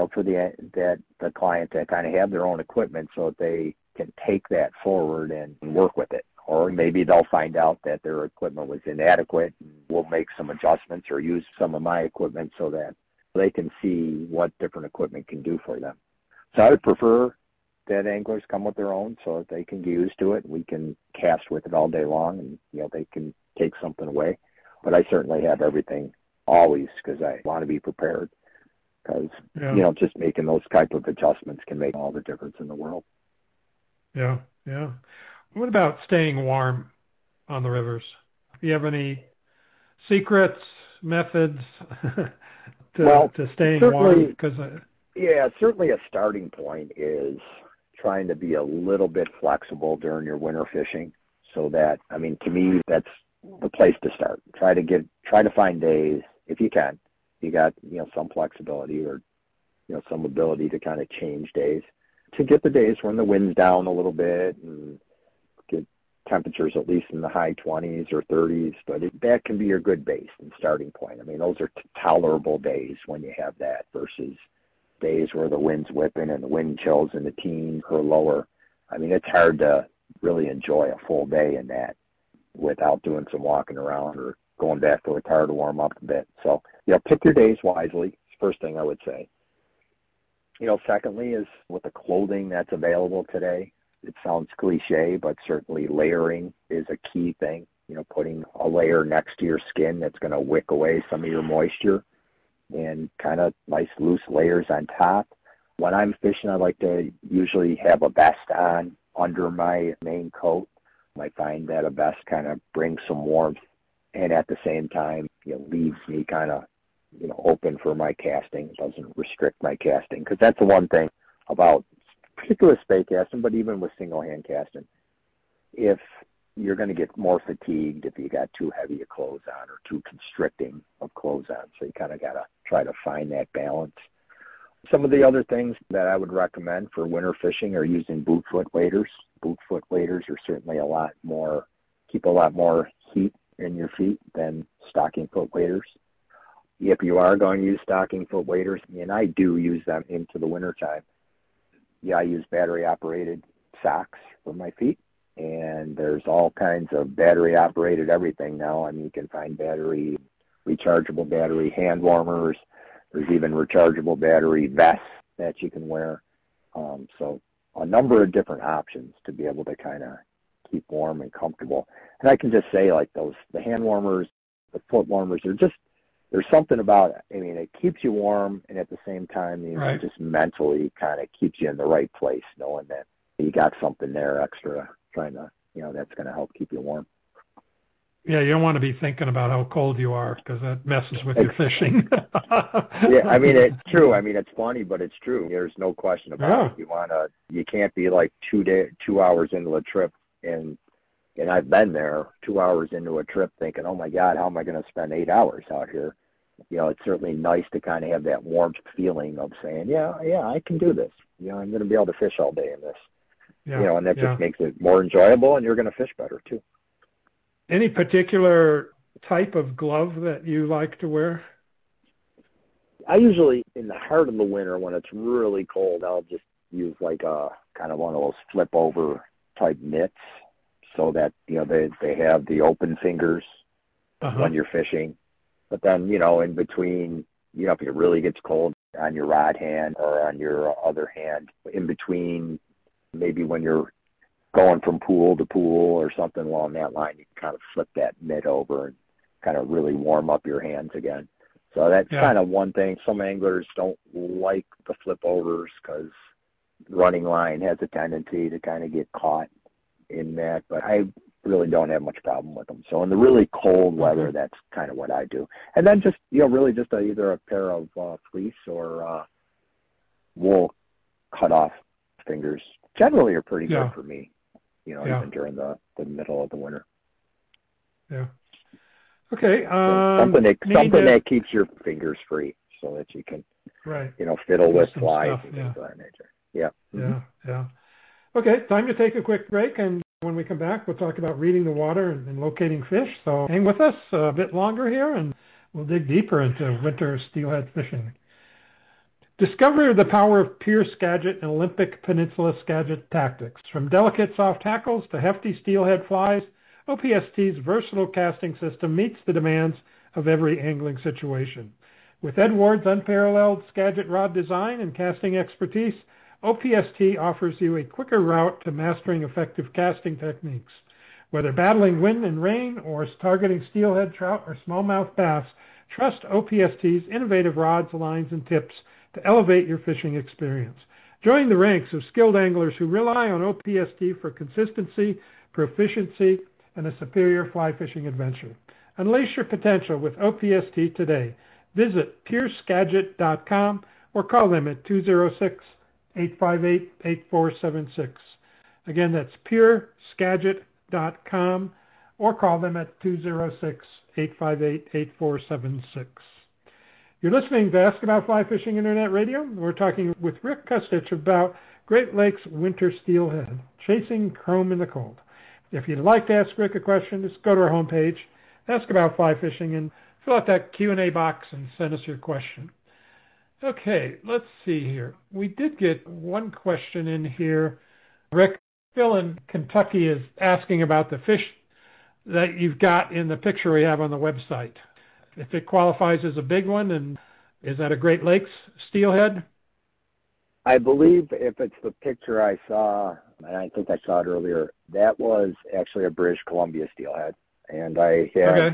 the client to kind of have their own equipment so that they can take that forward and work with it. Or maybe they'll find out that their equipment was inadequate, and we'll make some adjustments or use some of my equipment so that they can see what different equipment can do for them. So I would prefer that anglers come with their own so that they can get used to it. We can cast with it all day long, and they can take something away. But I certainly have everything always because I want to be prepared. Because just making those type of adjustments can make all the difference in the world. Yeah. What about staying warm on the rivers? Do you have any secrets, methods to staying warm? Certainly a starting point is trying to be a little bit flexible during your winter fishing. So that, to me, that's the place to start. Try to find days, if you can. You got, some flexibility or, some ability to kind of change days to get the days when the wind's down a little bit and get temperatures at least in the high 20s or 30s. But that can be your good base and starting point. Those are tolerable days when you have that versus days where the wind's whipping and the wind chills in the teens or lower. It's hard to really enjoy a full day in that without doing some walking around or going back to the car to warm up a bit. So, pick your days wisely. First thing I would say. Secondly is with the clothing that's available today. It sounds cliche, but certainly layering is a key thing. Putting a layer next to your skin that's going to wick away some of your moisture and kind of nice loose layers on top. When I'm fishing, I like to usually have a vest on under my main coat. I find that a vest kind of brings some warmth and at the same time, leaves me kind of, open for my casting. It doesn't restrict my casting because that's the one thing about particular spey casting, but even with single hand casting. If you're going to get more fatigued if you got too heavy of clothes on or too constricting of clothes on. So you kind of got to try to find that balance. Some of the other things that I would recommend for winter fishing are using boot foot waders. Boot foot waders are certainly keep a lot more heat in your feet than stocking foot waders. If you are going to use stocking foot waders, and I do use them into the wintertime, I use battery-operated socks for my feet, and there's all kinds of battery-operated everything now. I mean, you can find rechargeable battery hand warmers. There's even rechargeable battery vests that you can wear. So a number of different options to be able to kind of keep warm and comfortable. And I can just say, like the hand warmers, the foot warmers, there's something about it. I mean, it keeps you warm, and at the same time, Right. Just mentally kind of keeps you in the right place, knowing that you got something there extra trying to, that's going to help keep you warm. Yeah, you don't want to be thinking about how cold you are because that messes with your fishing. Yeah, I mean, it's true. I mean, it's funny, but it's true. There's no question about it. You can't be like 2 hours into a trip, and I've been there 2 hours into a trip thinking, oh my God, how am I going to spend 8 hours out here? It's certainly nice to kind of have that warmth feeling of saying, yeah, I can do this. I'm going to be able to fish all day in this. Yeah, and that just makes it more enjoyable, and you're going to fish better too. Any particular type of glove that you like to wear? I usually, in the heart of the winter, when it's really cold, I'll just use like a kind of one of those flip over type mitts, so that they have the open fingers when you're fishing. But then in between, if it really gets cold on your rod hand or on your other hand, in between, maybe when you're going from pool to pool or something along that line, you can kind of flip that mitt over and kind of really warm up your hands again. So that's kind of one thing. Some anglers don't like the flip overs because running line has a tendency to kind of get caught in that, but I really don't have much problem with them. So in the really cold weather, that's kind of what I do. And then just, really just either a pair of fleece or wool cut-off fingers generally are pretty good for me, even during the middle of the winter. Yeah. Okay. Something that keeps your fingers free so that you can, fiddle with flies and things of that nature. Yeah. Yeah. Okay, time to take a quick break, and when we come back, we'll talk about reading the water and locating fish. So hang with us a bit longer here, and we'll dig deeper into winter steelhead fishing. Discover the power of Pure Skagit and Olympic Peninsula Skagit tactics. From delicate soft tackles to hefty steelhead flies, OPST's versatile casting system meets the demands of every angling situation. With Ed Ward's unparalleled Skagit rod design and casting expertise, OPST offers you a quicker route to mastering effective casting techniques. Whether battling wind and rain or targeting steelhead trout or smallmouth bass, trust OPST's innovative rods, lines, and tips to elevate your fishing experience. Join the ranks of skilled anglers who rely on OPST for consistency, proficiency, and a superior fly fishing adventure. Unleash your potential with OPST today. Visit PureSkagit.com or call them at 206-858-8476. Again, that's PureSkagit.com or call them at 206-858-8476. You're listening to Ask About Fly Fishing Internet Radio. We're talking with Rick Kustich about Great Lakes winter steelhead, chasing chrome in the cold. If you'd like to ask Rick a question, just go to our homepage, Ask About Fly Fishing, and fill out that Q&A box and send us your question. Okay, let's see here. We did get one question in here. Rick, Phil in Kentucky is asking about the fish that you've got in the picture we have on the website. If it qualifies as a big one, and is that a Great Lakes steelhead? I believe if it's the picture I saw, and I think I saw it earlier, that was actually a British Columbia steelhead. And I have,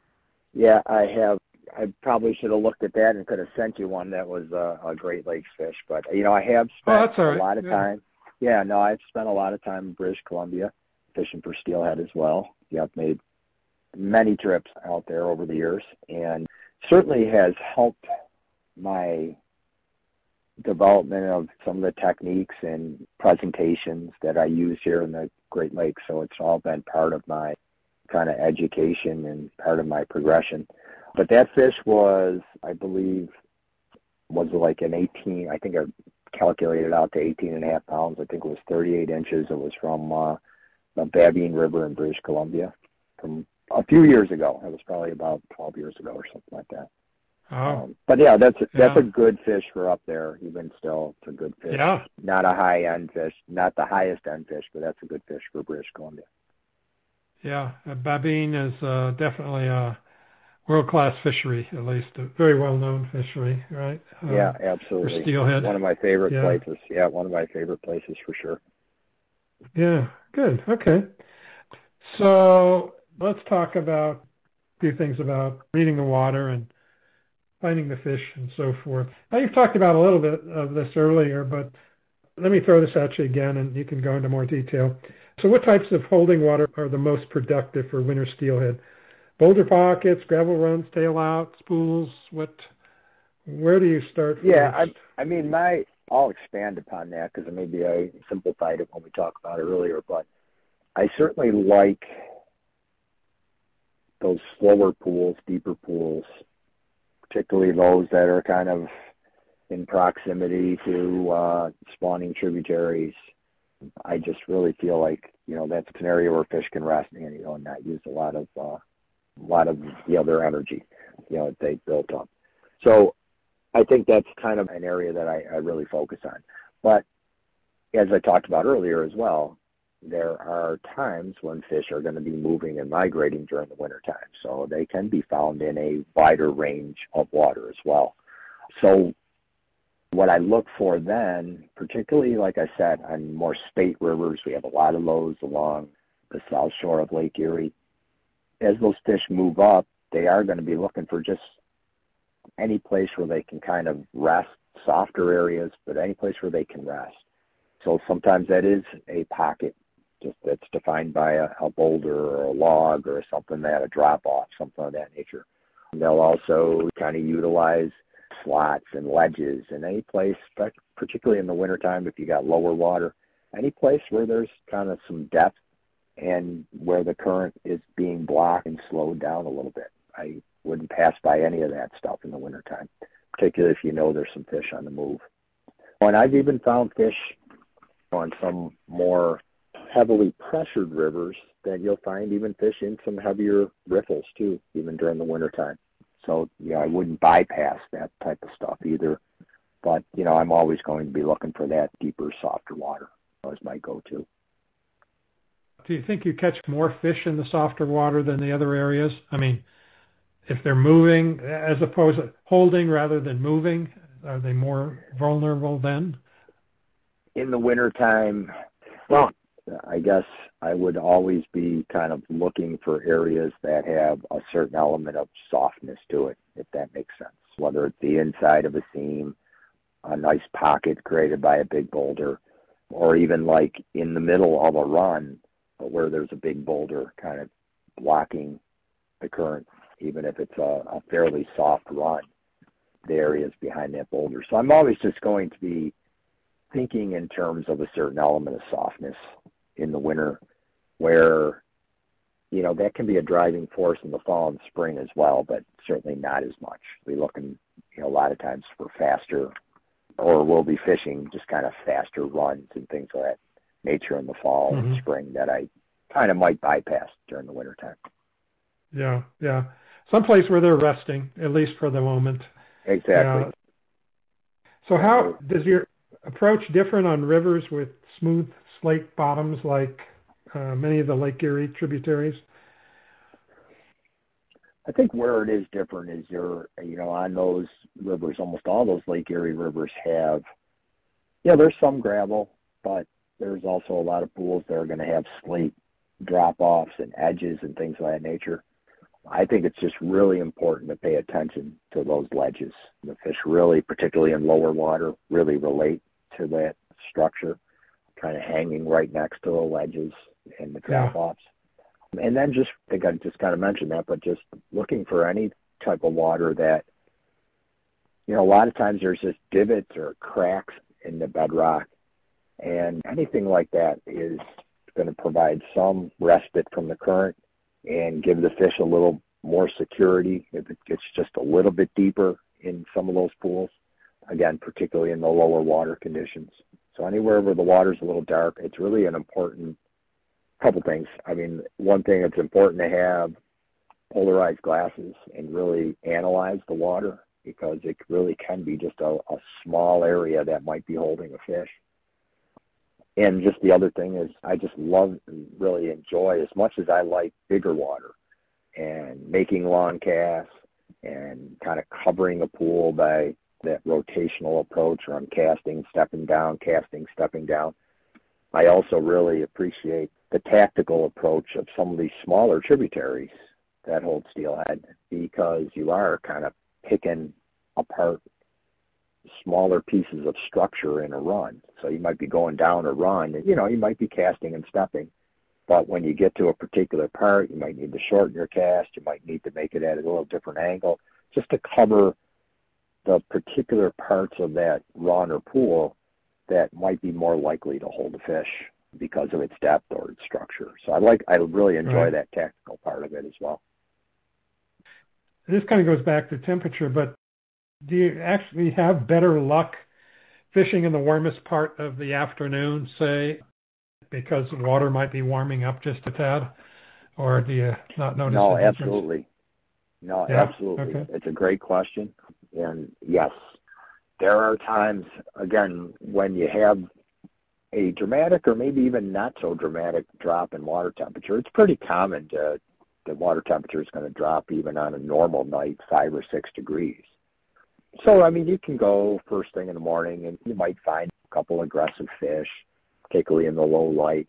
I probably should have looked at that and could have sent you one that was a Great Lakes fish. But, I have spent a lot of time. I've spent a lot of time in British Columbia fishing for steelhead as well. I've made many trips out there over the years, and certainly has helped my development of some of the techniques and presentations that I use here in the Great Lakes. So it's all been part of my kind of education and part of my progression. But that fish was, I believe, was like an 18, I think I calculated out to 18 and a half pounds. I think it was 38 inches. It was from the Babine River in British Columbia from a few years ago. It was probably about 12 years ago or something like that. Oh. But yeah, that's a good fish for up there. Even still, it's a good fish. Yeah. Not a high-end fish, not the highest-end fish, but that's a good fish for British Columbia. Yeah, Babine is definitely a world-class fishery, at least a very well-known fishery, right? Yeah, absolutely. For steelhead. One of my favorite places. Yeah, one of my favorite places for sure. Yeah, good. Okay. So let's talk about a few things about reading the water and finding the fish and so forth. Now, you've talked about a little bit of this earlier, but let me throw this at you again, and you can go into more detail. So what types of holding water are the most productive for winter steelhead? Boulder pockets, gravel runs, tail out, spools, where do you start first? Yeah, I mean, I'll expand upon that because maybe I simplified it when we talked about it earlier, but I certainly like those slower pools, deeper pools, particularly those that are kind of in proximity to spawning tributaries. I just really feel like, that's an area where fish can rest and, and not use a lot of their energy, they built up. So I think that's kind of an area that I really focus on. But as I talked about earlier as well, there are times when fish are going to be moving and migrating during the wintertime. So they can be found in a wider range of water as well. So what I look for then, particularly, like I said, on more state rivers, we have a lot of those along the south shore of Lake Erie. As those fish move up, they are going to be looking for just any place where they can kind of rest, softer areas, but any place where they can rest. So sometimes that is a pocket just that's defined by a boulder or a log or something that a drop-off, something of that nature. They'll also kind of utilize slots and ledges and any place, particularly in the wintertime if you got lower water, any place where there's kind of some depth and where the current is being blocked and slowed down a little bit. I wouldn't pass by any of that stuff in the wintertime, particularly if you know there's some fish on the move. And I've even found fish on some more heavily pressured rivers that you'll find even fish in some heavier riffles too, even during the wintertime. So, I wouldn't bypass that type of stuff either. But, I'm always going to be looking for that deeper, softer water as my go-to. Do you think you catch more fish in the softer water than the other areas? I mean, if they're moving as opposed to holding rather than moving, are they more vulnerable then? In the wintertime, well, I guess I would always be kind of looking for areas that have a certain element of softness to it, if that makes sense. Whether it's the inside of a seam, a nice pocket created by a big boulder, or even like in the middle of a run where there's a big boulder kind of blocking the current, even if it's a fairly soft run, the areas behind that boulder. So I'm always just going to be thinking in terms of a certain element of softness in the winter where, that can be a driving force in the fall and spring as well, but certainly not as much. We're looking, a lot of times for faster, or we'll be fishing just kind of faster runs and things of that nature in the fall and spring that I kind of might bypass during the wintertime. Yeah. Someplace where they're resting, at least for the moment. Exactly. So how does your approach different on rivers with smooth slate bottoms like many of the Lake Erie tributaries? I think where it is different is on those rivers, almost all those Lake Erie rivers have, there's some gravel, but there's also a lot of pools that are going to have slate drop-offs and edges and things of that nature. I think it's just really important to pay attention to those ledges. The fish really, particularly in lower water, really relate to that structure, kind of hanging right next to the ledges and the drop-offs. And then I think I just kind of mentioned that, but just looking for any type of water that, a lot of times there's just divots or cracks in the bedrock, and anything like that is going to provide some respite from the current and give the fish a little more security if it gets just a little bit deeper in some of those pools, again, particularly in the lower water conditions. So anywhere where the water's a little dark, it's really an important couple things. I mean, one thing, it's important to have polarized glasses and really analyze the water, because it really can be just a small area that might be holding a fish. And just the other thing is, I just love and really enjoy, as much as I like bigger water and making long casts and kind of covering a pool by that rotational approach, where I'm casting, stepping down, casting, stepping down. I also really appreciate the tactical approach of some of these smaller tributaries that hold steelhead, because you are kind of picking apart smaller pieces of structure in a run. So you might be going down a run, and you might be casting and stepping, but when you get to a particular part, you might need to shorten your cast, you might need to make it at a little different angle, just to cover the particular parts of that run or pool that might be more likely to hold a fish because of its depth or its structure. So I really enjoy that tactical part of it as well. This kind of goes back to temperature, but do you actually have better luck fishing in the warmest part of the afternoon, say, because the water might be warming up just a tad? Or do you not notice No, the difference? absolutely. No, Yeah? absolutely. Okay. It's a great question. And yes, there are times, again, when you have a dramatic or maybe even not so dramatic drop in water temperature. It's pretty common that water temperature is going to drop even on a normal night 5 or 6 degrees. So, I mean, you can go first thing in the morning and you might find a couple aggressive fish, particularly in the low light.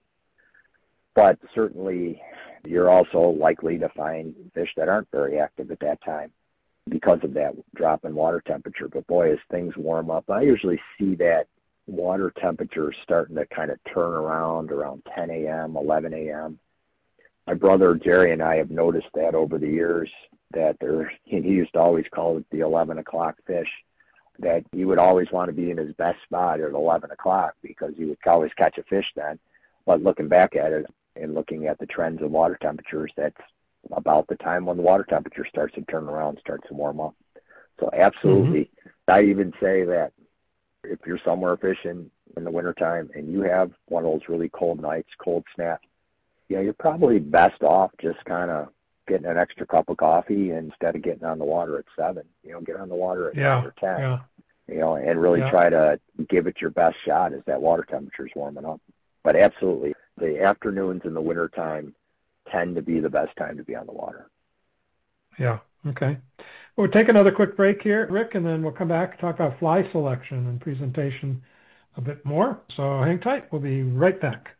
But certainly you're also likely to find fish that aren't very active at that time because of that drop in water temperature. But boy, as things warm up, I usually see that water temperature starting to kind of turn around 10 a.m., 11 a.m. My brother Jerry and I have noticed that over the years, that he used to always call it the 11 o'clock fish, that he would always want to be in his best spot at 11 o'clock because he would always catch a fish then. But looking back at it and looking at the trends of water temperatures, that's about the time when the water temperature starts to turn around, starts to warm up. So absolutely. Mm-hmm. I even say that if you're somewhere fishing in the wintertime and you have one of those really cold nights, cold snap, you're probably best off just kind of getting an extra cup of coffee instead of getting on the water at 7. Get on the water at 9 or 10. And really try to give it your best shot as that water temperature is warming up. But absolutely, the afternoons in the wintertime tend to be the best time to be on the water. Yeah, okay. We'll take another quick break here, Rick, and then we'll come back and talk about fly selection and presentation a bit more. So hang tight. We'll be right back.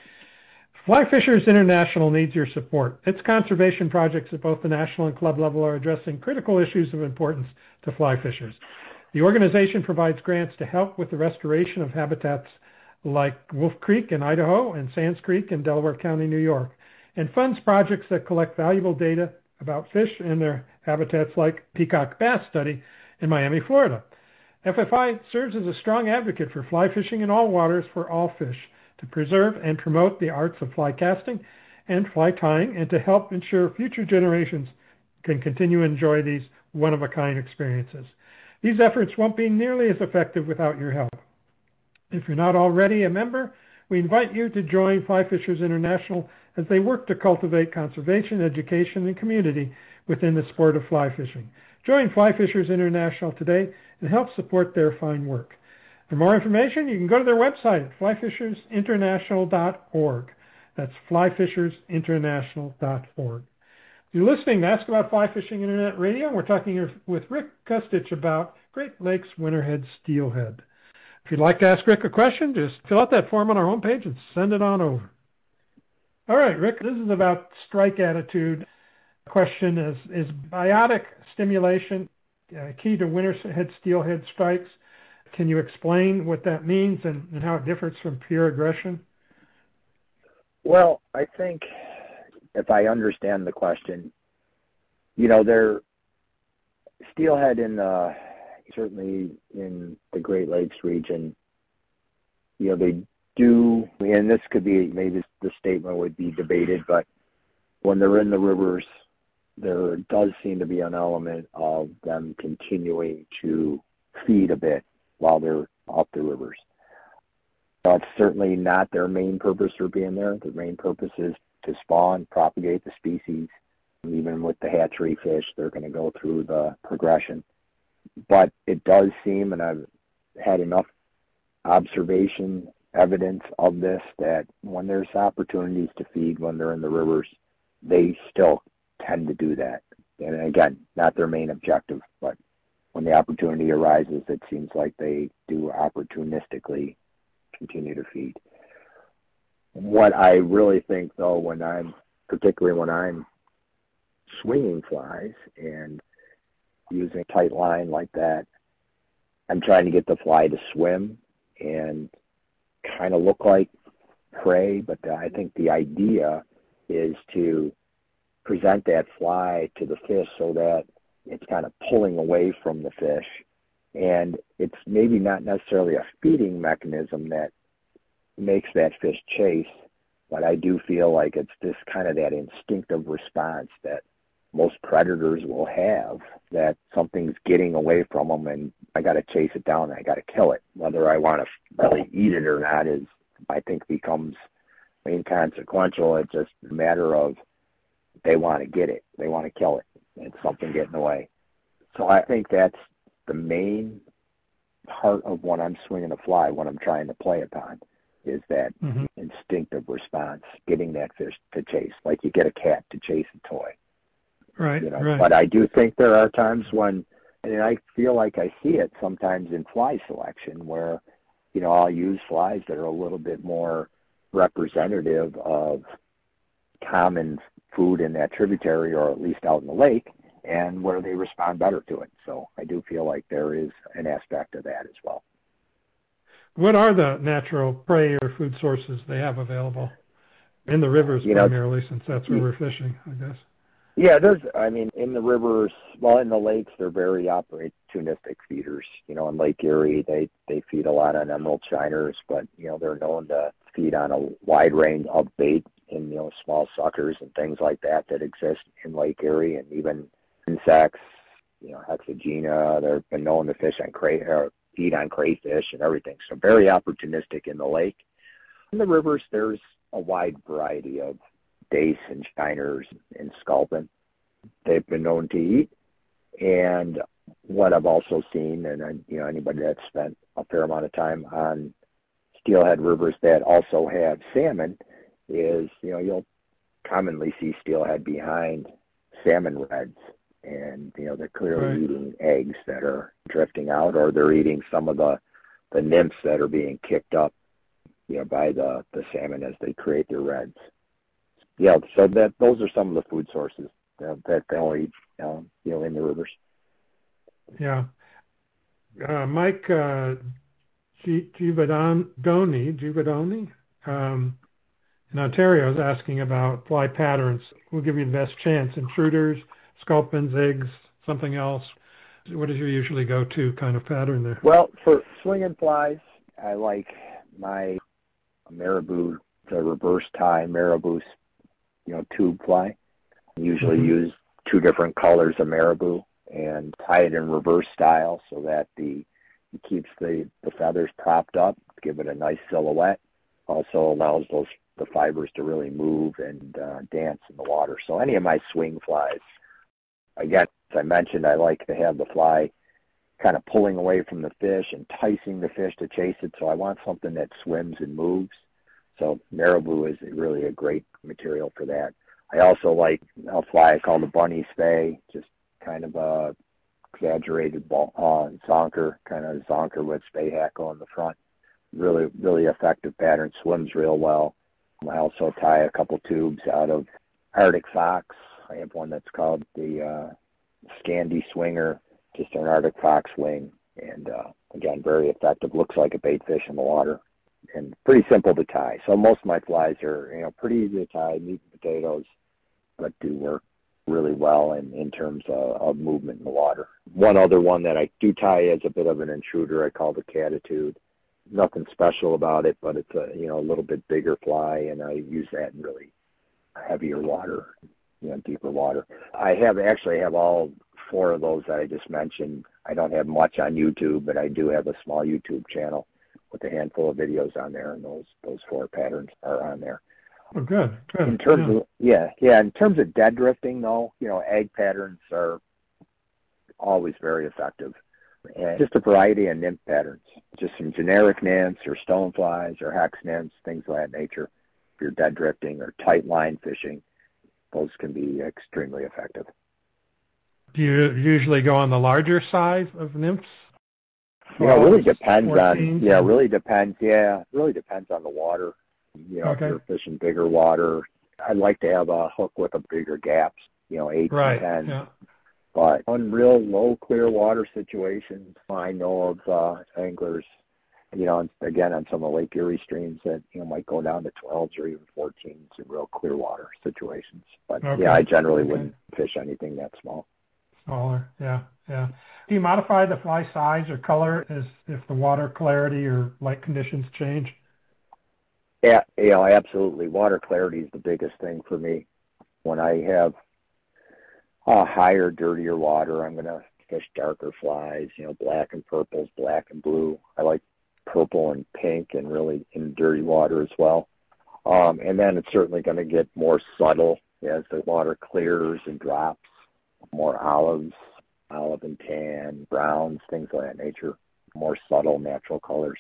Fly Fishers International needs your support. Its conservation projects at both the national and club level are addressing critical issues of importance to fly fishers. The organization provides grants to help with the restoration of habitats like Wolf Creek in Idaho and Sands Creek in Delaware County, New York, and funds projects that collect valuable data about fish and their habitats like Peacock Bass Study in Miami, Florida. FFI serves as a strong advocate for fly fishing in all waters for all fish, to preserve and promote the arts of fly casting and fly tying, and to help ensure future generations can continue to enjoy these one-of-a-kind experiences. These efforts won't be nearly as effective without your help. If you're not already a member, we invite you to join Fly Fishers International as they work to cultivate conservation, education, and community within the sport of fly fishing. Join Fly Fishers International today and help support their fine work. For more information, you can go to their website at flyfishersinternational.org. That's flyfishersinternational.org. If you're listening to Ask About Fly Fishing Internet Radio, we're talking with Rick Kustich about Great Lakes Winterhead Steelhead. If you'd like to ask Rick a question, just fill out that form on our homepage and send it on over. All right, Rick, this is about strike attitude. The question is biotic stimulation key to winterhead steelhead strikes? Can you explain what that means and how it differs from pure aggression? Well, I think if I understand the question, steelhead in the certainly in the Great Lakes region, they do, and this could be, maybe the statement would be debated, but when they're in the rivers, there does seem to be an element of them continuing to feed a bit while they're up the rivers. It's certainly not their main purpose for being there. Their main purpose is to spawn, propagate the species. Even with the hatchery fish, they're going to go through the progression. But it does seem, and I've had enough observation evidence of this, that when there's opportunities to feed when they're in the rivers, they still tend to do that. And again, not their main objective, but when the opportunity arises, it seems like they do opportunistically continue to feed. What I really think, though, particularly when I'm swinging flies and using a tight line like that, I'm trying to get the fly to swim and kind of look like prey, but I think the idea is to present that fly to the fish so that it's kind of pulling away from the fish. And it's maybe not necessarily a feeding mechanism that makes that fish chase, but I do feel like it's this kind of that instinctive response that most predators will have, that something's getting away from them and I got to chase it down and I got to kill it. Whether I want to really eat it or not is, I think, becomes inconsequential. It's just a matter of they want to get it. They want to kill it. It's something getting away. So I think that's the main part of when I'm swinging a fly, what I'm trying to play upon, is that instinctive response, getting that fish to chase, like you get a cat to chase a toy. Right, right. But I do think there are times when, and I feel like I see it sometimes in fly selection where, I'll use flies that are a little bit more representative of common food in that tributary or at least out in the lake, and where they respond better to it. So I do feel like there is an aspect of that as well. What are the natural prey or food sources they have available in the rivers primarily, since that's where we're fishing, I guess? Yeah, in the rivers, in the lakes, they're very opportunistic feeders. In Lake Erie, they feed a lot on emerald shiners, but, they're known to feed on a wide range of bait and, small suckers and things like that exist in Lake Erie, and even insects, Hexagena. They've been known to fish on feed on crayfish and everything. So very opportunistic in the lake. In the rivers, there's a wide variety of dace and shiners and sculpin they've been known to eat. And what I've also seen, and anybody that's spent a fair amount of time on steelhead rivers that also have salmon is, you'll commonly see steelhead behind salmon redds. And, they're clearly eating eggs that are drifting out, or they're eating some of the nymphs that are being kicked up, by the salmon as they create their redds. Yeah, so those are some of the food sources that they'll eat, in the rivers. Yeah. Mike Givadoni in Ontario is asking about fly patterns. We'll give you the best chance. Intruders, sculpins, eggs, something else. What is your usually go-to kind of pattern there? Well, for swinging flies, I like my marabou, the reverse tie marabou, tube fly. I usually use two different colors of marabou and tie it in reverse style so that it keeps the feathers propped up, give it a nice silhouette. Also allows the fibers to really move and dance in the water. So any of my swing flies, again, as I mentioned, I like to have the fly kind of pulling away from the fish, enticing the fish to chase it. So I want something that swims and moves. So marabou is really a great material for that. I also like a fly called the bunny spay, just kind of a exaggerated zonker, kind of zonker with spay hackle in the front. Really, really effective pattern, swims real well. I also tie a couple tubes out of Arctic fox. I have one that's called the Scandi Swinger, just an Arctic fox wing, and again, very effective. Looks like a bait fish in the water, and pretty simple to tie. So most of my flies are, pretty easy to tie, meat and potatoes, but do work. really well in terms of movement in the water. One other one that I do tie as a bit of an intruder, I call the Catitude. Nothing special about it, but it's a little bit bigger fly, and I use that in really heavier water, deeper water. I have all four of those that I just mentioned. I don't have much on YouTube, but I do have a small YouTube channel with a handful of videos on there, and those four patterns are on there. Oh, good. In terms of in terms of dead drifting, though, egg patterns are always very effective, and just a variety of nymph patterns, just some generic nymphs or stoneflies or hex nymphs, things of that nature. If you're dead drifting or tight line fishing, those can be extremely effective. Do you usually go on the larger size of nymphs? It really depends on. Yeah, it really depends. Yeah, it really depends on the water. If you're fishing bigger water, I'd like to have a hook with a bigger gaps, 8 to 10. Yeah. But on real low, clear water situations, I know of anglers, again, on some of the Lake Erie streams that, might go down to 12s or even 14s in real clear water situations. But, I generally wouldn't fish anything that small. Smaller, yeah. Do you modify the fly size or color if the water clarity or light conditions change? Yeah, absolutely. Water clarity is the biggest thing for me. When I have higher, dirtier water, I'm going to fish darker flies, black and purples, black and blue. I like purple and pink and really in dirty water as well. And then it's certainly going to get more subtle as the water clears and drops, more olive and tan, browns, things of that nature, more subtle natural colors.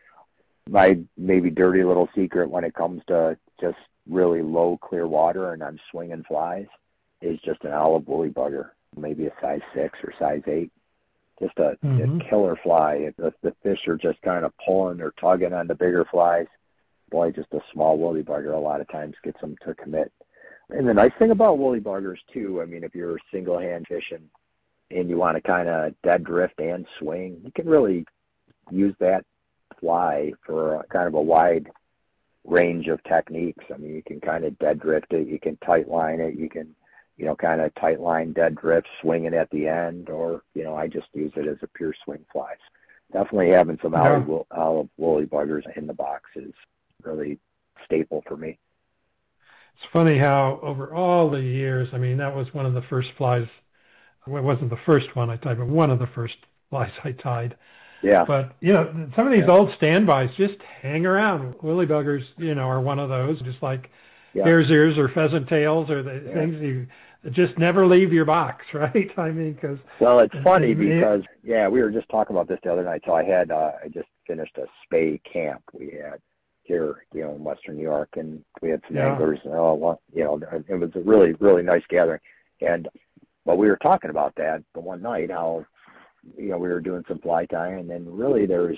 My maybe dirty little secret when it comes to just really low, clear water and I'm swinging flies is just an olive woolly bugger, maybe a size 6 or size 8. Just a killer fly. If the fish are just kind of pulling or tugging on the bigger flies, boy, just a small woolly bugger a lot of times gets them to commit. And the nice thing about woolly buggers, too, I mean, if you're single-hand fishing and you want to kind of dead drift and swing, you can really use that fly for kind of a wide range of techniques. I mean, you can kind of dead drift it, you can tight line it, you can, kind of tight line dead drift, swing it at the end, or, I just use it as a pure swing fly. Definitely having some olive woolly buggers in the box is really staple for me. It's funny how over all the years, I mean, that was one of the first flies. Well, it wasn't the first one I tied, but one of the first flies I tied. Yeah. But, some of these old standbys just hang around. Woolly buggers, are one of those, just like hare's ears or pheasant tails or the things you just never leave your box, right? I mean, because... Well, it's funny because, we were just talking about this the other night. So I just finished a spay camp we had here, in Western New York, and we had some anglers. It was a really, really nice gathering. But we were talking about that the one night, how, we were doing some fly tying, and really there's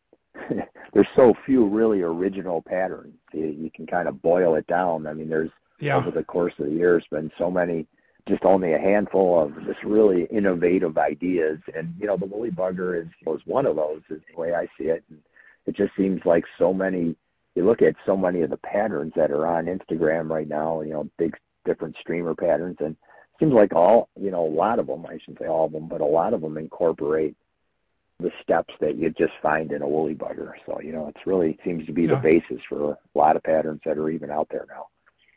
so few really original patterns. You can kind of boil it down. I mean, there's over the course of the years been so many, just only a handful of just really innovative ideas. And, the woolly bugger was one of those, is the way I see it. And it just seems like so many, you look at so many of the patterns that are on Instagram right now, big different streamer patterns, and it seems like a lot of them, I shouldn't say all of them, but a lot of them incorporate the steps that you just find in a woolly bugger. So, it's really seems to be the basis for a lot of patterns that are even out there now.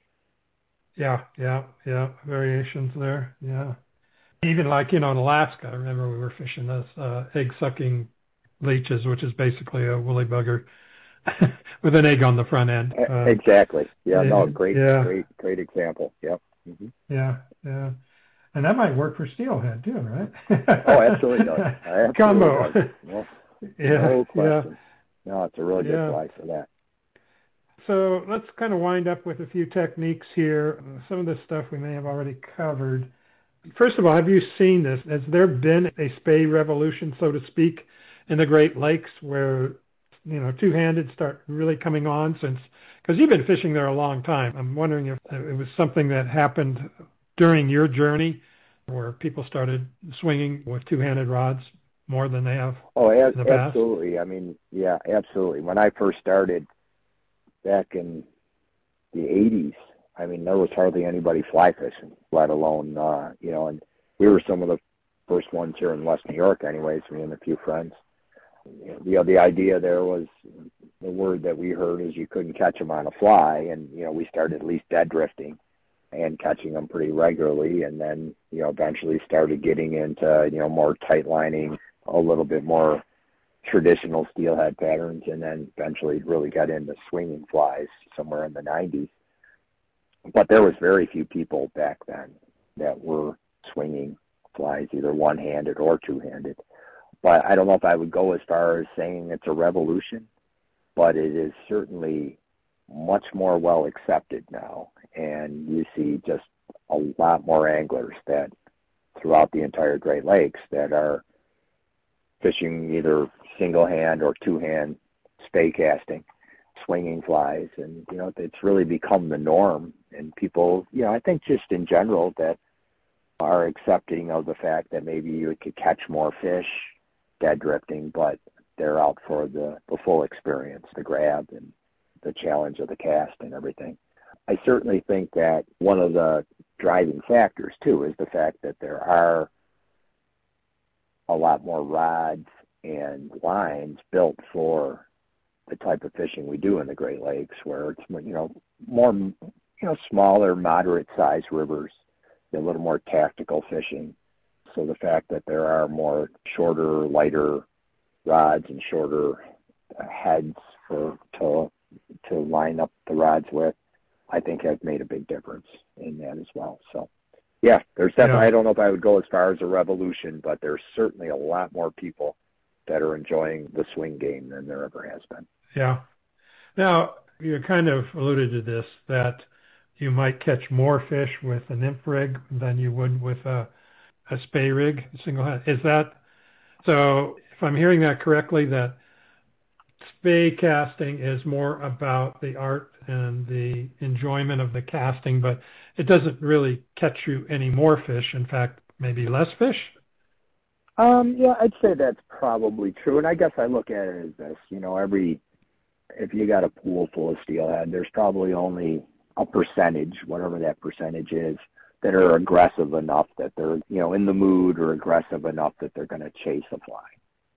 Yeah. Variations there, yeah. Even like, in Alaska, I remember we were fishing those egg-sucking leeches, which is basically a woolly bugger with an egg on the front end. Exactly. Great example. Yep. Mm-hmm. Yeah. And that might work for steelhead too, right? Oh, absolutely does. Combo. Does. Well, no question. No, it's a really good fly for that. So let's kind of wind up with a few techniques here. Some of this stuff we may have already covered. First of all, have you seen this? Has there been a spay revolution, so to speak, in the Great Lakes where, two-handed start really coming on since, because you've been fishing there a long time. I'm wondering if it was something that happened during your journey where people started swinging with two-handed rods more than they have in the past? Absolutely. I mean, absolutely. When I first started back in the 80s, I mean, there was hardly anybody fly fishing, let alone, you know, and we were some of the first ones here in West New York anyways, me and a few friends. You know, the idea there was, the word that we heard is you couldn't catch them on a fly, and, you know, we started at least dead drifting and catching them pretty regularly, and then, you know, eventually started getting into, you know, more tight lining, a little bit more traditional steelhead patterns, and then eventually really got into swinging flies somewhere in the 90s. But there was very few people back then that were swinging flies, either one-handed or two-handed. But I don't know if I would go as far as saying it's a revolution, but it is certainly much more well accepted now. And you see just a lot more anglers that throughout the entire Great Lakes that are fishing either single-hand or two-hand spey casting, swinging flies. And, you know, it's really become the norm. And people, you know, I think just in general that are accepting of the fact that maybe you could catch more fish dead drifting, but they're out for the full experience, the grab and the challenge of the cast and everything. I certainly think that one of the driving factors, too, is the fact that there are a lot more rods and lines built for the type of fishing we do in the Great Lakes, where it's, you know, more, you know, smaller, moderate-sized rivers, a little more tactical fishing. So the fact that there are more shorter, lighter rods and shorter heads to line up the rods with, I think has made a big difference in that as well. So, yeah, there's definitely, I don't know if I would go as far as a revolution, but there's certainly a lot more people that are enjoying the swing game than there ever has been. Yeah. Now, you kind of alluded to this, that you might catch more fish with a nymph rig than you would with a spey rig, single hand. Is that, so if I'm hearing that correctly, that spey casting is more about the art and the enjoyment of the casting, but it doesn't really catch you any more fish, in fact, maybe less fish? Yeah, I'd say that's probably true. And I guess I look at it as this, you know, if you got a pool full of steelhead, there's probably only a percentage, whatever that percentage is, that are aggressive enough that they're, you know, in the mood or aggressive enough that they're going to chase a fly.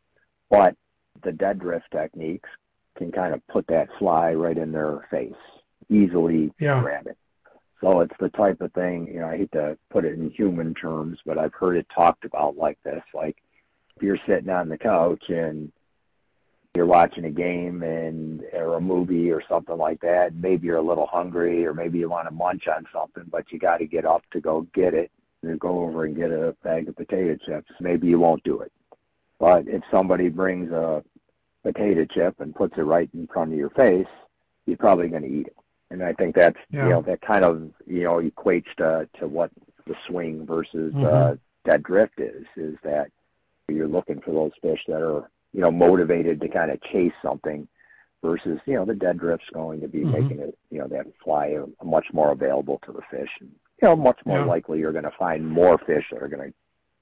But the dead drift techniques can kind of put that fly right in their face, easily grab it. So it's the type of thing, you know, I hate to put it in human terms, but I've heard it talked about like this. Like if you're sitting on the couch and you're watching a game or a movie or something like that, maybe you're a little hungry or maybe you want to munch on something, but you got to get up to go get it and go over and get a bag of potato chips. Maybe you won't do it. But if somebody brings a potato chip and puts it right in front of your face, you're probably going to eat it. And I think that's, you know, that kind of, you know, equates to what the swing versus dead drift is that you're looking for those fish that are, you know, motivated to kind of chase something versus, you know, the dead drift's going to be making it, you know, that fly much more available to the fish. And, you know, much more likely you're going to find more fish that are going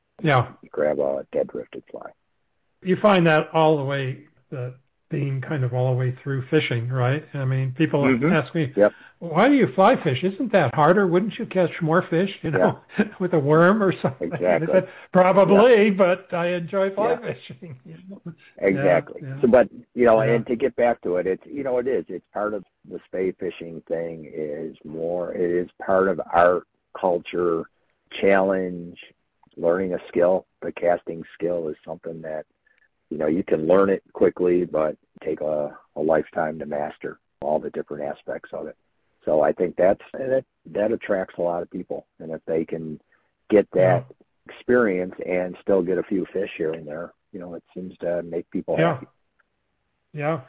to grab a dead drifted fly. You find that all the way, being kind of all the way through fishing, right? I mean, people ask me, why do you fly fish? Isn't that harder? Wouldn't you catch more fish, you know, with a worm or something? Exactly. I said, probably, but I enjoy fly fishing. You know? Exactly. So, but, you know, and to get back to it, it's, you know, it's part of the spey fishing thing it is part of art, culture, challenge, learning a skill. The casting skill is something that, you know, you can learn it quickly, but take a lifetime to master all the different aspects of it. So I think that attracts a lot of people. And if they can get that experience and still get a few fish here and there, you know, it seems to make people happy. Yeah.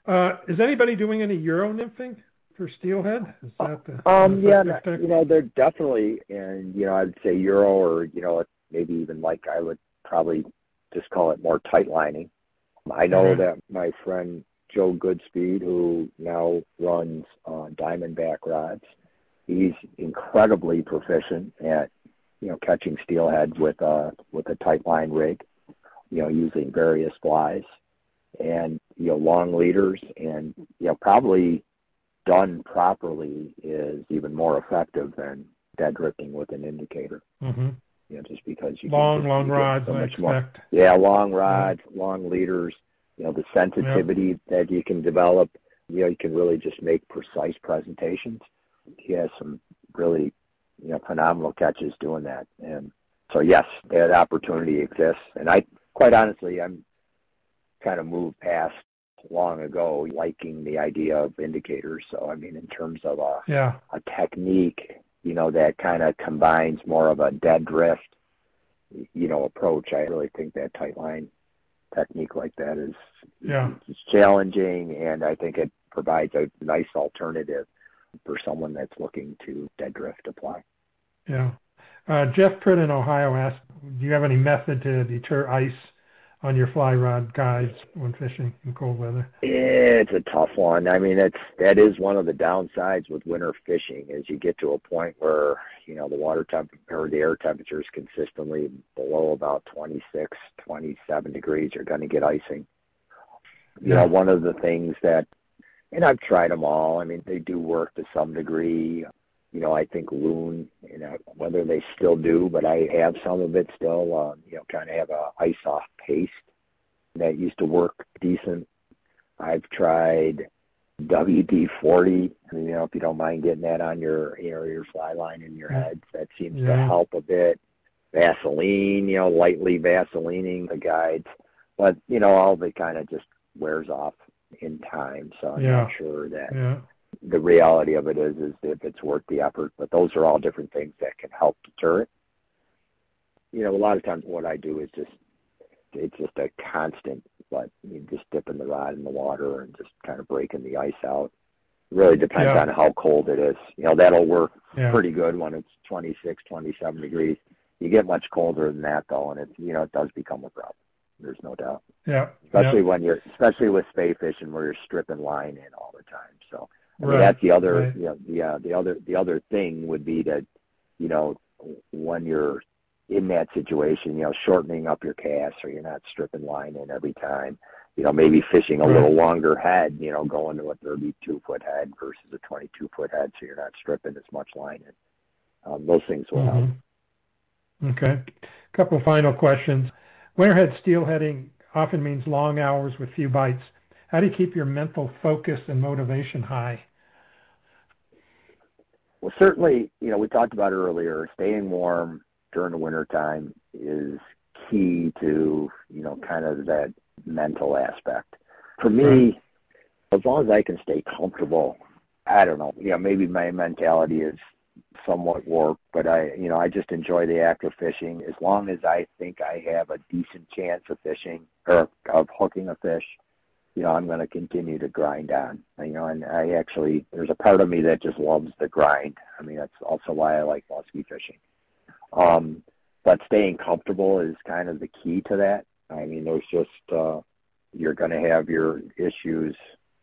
Is anybody doing any Euro nymphing for steelhead? Is that you know, they're definitely, and, you know, I'd say Euro or, you know, maybe even like I would probably just call it more tight lining. I know that my friend Joe Goodspeed, who now runs Diamondback rods, he's incredibly proficient at, you know, catching steelhead with a tight line rig, you know, using various flies and, you know, long leaders and, you know, probably done properly is even more effective than dead drifting with an indicator. Mm-hmm. Just because you long can rods, so I much expect. more. Yeah, long rods, long leaders. The sensitivity that you can develop. You can really just make precise presentations. He has some really, phenomenal catches doing that. And so, yes, that opportunity exists. And quite honestly, I'm kind of moved past long ago liking the idea of indicators. So, in terms of a technique, that kind of combines more of a dead drift, approach, I really think that tight line technique like that is challenging, and I think it provides a nice alternative for someone that's looking to dead drift apply. Yeah. Jeff Pritt in Ohio asked, do you have any method to deter ice on your fly rod guides when fishing in cold weather? It's a tough one. That is one of the downsides with winter fishing is you get to a point where, the water temperature or the air temperature is consistently below about 26, 27 degrees. You're going to get icing. One of the things that, and I've tried them all. They do work to some degree. I think Loon, whether they still do, but I have some of it still, kind of have a ice-off paste that used to work decent. I've tried WD-40, if you don't mind getting that on your fly line in your head, that seems to help a bit. Vaseline, lightly Vaselining the guides. But, all of it kind of just wears off in time, so I'm not sure that the reality of it is if it's worth the effort. But those are all different things that can help deter it. A lot of times what I do is it's just a constant, but you just dipping the rod in the water and just kind of breaking the ice out. It really depends on how cold it is. That'll work pretty good when it's 26, 27 degrees. You get much colder than that, though, and it does become a problem. There's no doubt. Yeah. Especially with spay fishing where you're stripping line in all the time. So that's the other. The other thing would be that, when you're in that situation, shortening up your cast so you're not stripping line in every time. Maybe fishing a little longer head. Going to a 32-foot head versus a 22-foot head, so you're not stripping as much line in. Those things will help. Okay. A couple of final questions. Winterhead steelheading often means long hours with few bites. How do you keep your mental focus and motivation high? Well, certainly, we talked about earlier, staying warm during the wintertime is key to, kind of that mental aspect. For me, as long as I can stay comfortable, I don't know, maybe my mentality is somewhat warped, but I just enjoy the act of fishing. As long as I think I have a decent chance of fishing or of hooking a fish, I'm going to continue to grind on. And I actually, there's a part of me that just loves the grind. That's also why I like musky fishing. But staying comfortable is kind of the key to that. There's just, you're going to have your issues,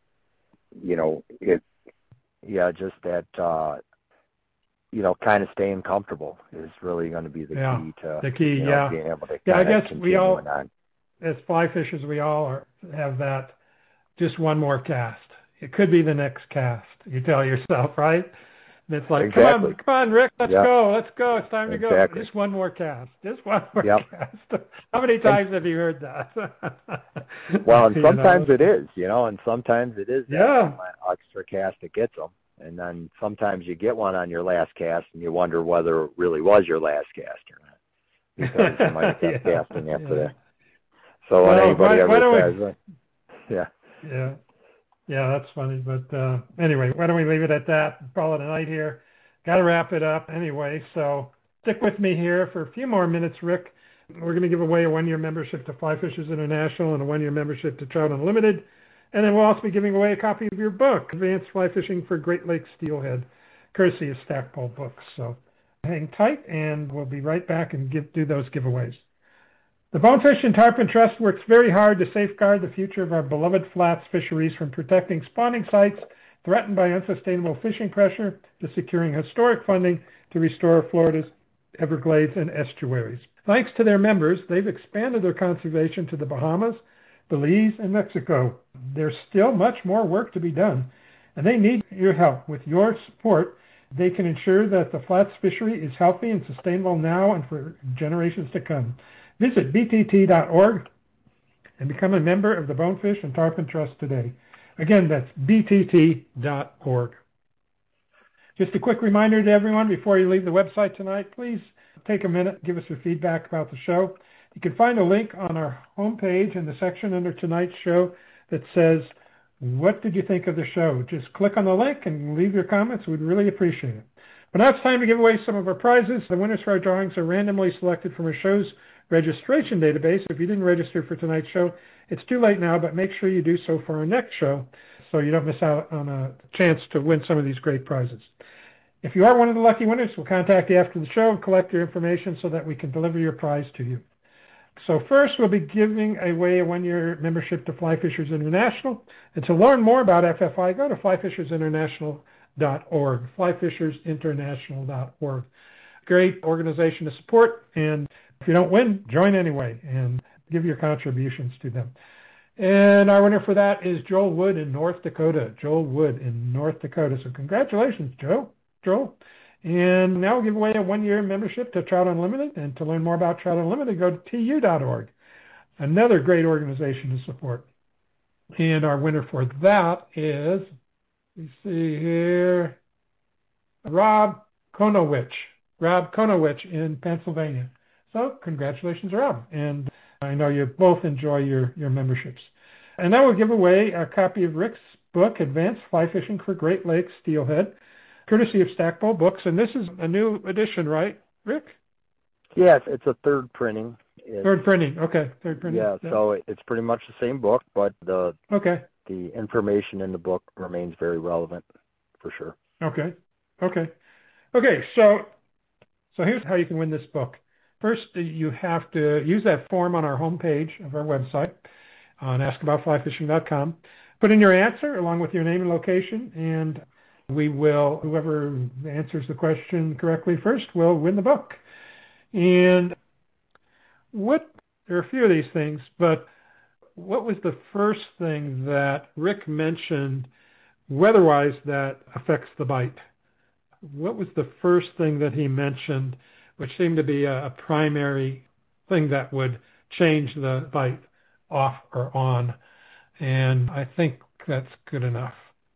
just that, kind of staying comfortable is really going to be the key to being able to I guess we all, on. As fly fishers, we all have that just one more cast. It could be the next cast, you tell yourself, right? And it's like, come on, Rick, let's go. It's time to go. Just one more cast. Just one more cast. How many times have you heard that? Well, and sometimes it is, and sometimes it is that extra cast that gets them. And then sometimes you get one on your last cast and you wonder whether it really was your last cast or not. Because you might have kept casting after that. So when anybody ever says, Yeah, that's funny. But anyway, why don't we leave it at that and call it a night here. Got to wrap it up anyway. So stick with me here for a few more minutes, Rick. We're going to give away a one-year membership to Fly Fishers International and a one-year membership to Trout Unlimited. And then we'll also be giving away a copy of your book, Advanced Fly Fishing for Great Lakes Steelhead, courtesy of Stackpole Books. So hang tight, and we'll be right back and do those giveaways. The Bonefish and Tarpon Trust works very hard to safeguard the future of our beloved flats fisheries, from protecting spawning sites threatened by unsustainable fishing pressure to securing historic funding to restore Florida's Everglades and estuaries. Thanks to their members, they've expanded their conservation to the Bahamas, Belize, and Mexico. There's still much more work to be done, and they need your help. With your support, they can ensure that the flats fishery is healthy and sustainable now and for generations to come. Visit btt.org and become a member of the Bonefish and Tarpon Trust today. Again, that's btt.org. Just a quick reminder to everyone before you leave the website tonight, please take a minute, give us your feedback about the show. You can find a link on our homepage in the section under tonight's show that says, what did you think of the show? Just click on the link and leave your comments. We'd really appreciate it. But now it's time to give away some of our prizes. The winners for our drawings are randomly selected from our show's registration database. If you didn't register for tonight's show, it's too late now, but make sure you do so for our next show so you don't miss out on a chance to win some of these great prizes. If you are one of the lucky winners, we'll contact you after the show and collect your information so that we can deliver your prize to you. So first, we'll be giving away a one-year membership to Fly Fishers International. And to learn more about FFI, go to flyfishersinternational.org, flyfishersinternational.org. Great organization to support, and if you don't win, join anyway and give your contributions to them. And our winner for that is Joel Wood in North Dakota. Joel Wood in North Dakota. So congratulations, Joel. And now we'll give away a one-year membership to Trout Unlimited. And to learn more about Trout Unlimited, go to tu.org. Another great organization to support. And our winner for that is, let's see here, Rob Konowich. Rob Konowich in Pennsylvania. So congratulations, Rob. And I know you both enjoy your memberships. And now we'll give away a copy of Rick's book, Advanced Fly Fishing for Great Lakes Steelhead, courtesy of Stackpole Books. And this is a new edition, right, Rick? Yes, it's a third printing. Third printing, okay. Third printing. Yeah, so it's pretty much the same book, but the information in the book remains very relevant, for sure. Okay, so here's how you can win this book. First, you have to use that form on our homepage of our website on askaboutflyfishing.com. Put in your answer along with your name and location, and we will, whoever answers the question correctly first will win the book. And there are a few of these things, but what was the first thing that Rick mentioned weather-wise that affects the bite? What was the first thing that he mentioned which seemed to be a primary thing that would change the bite off or on? And I think that's good enough.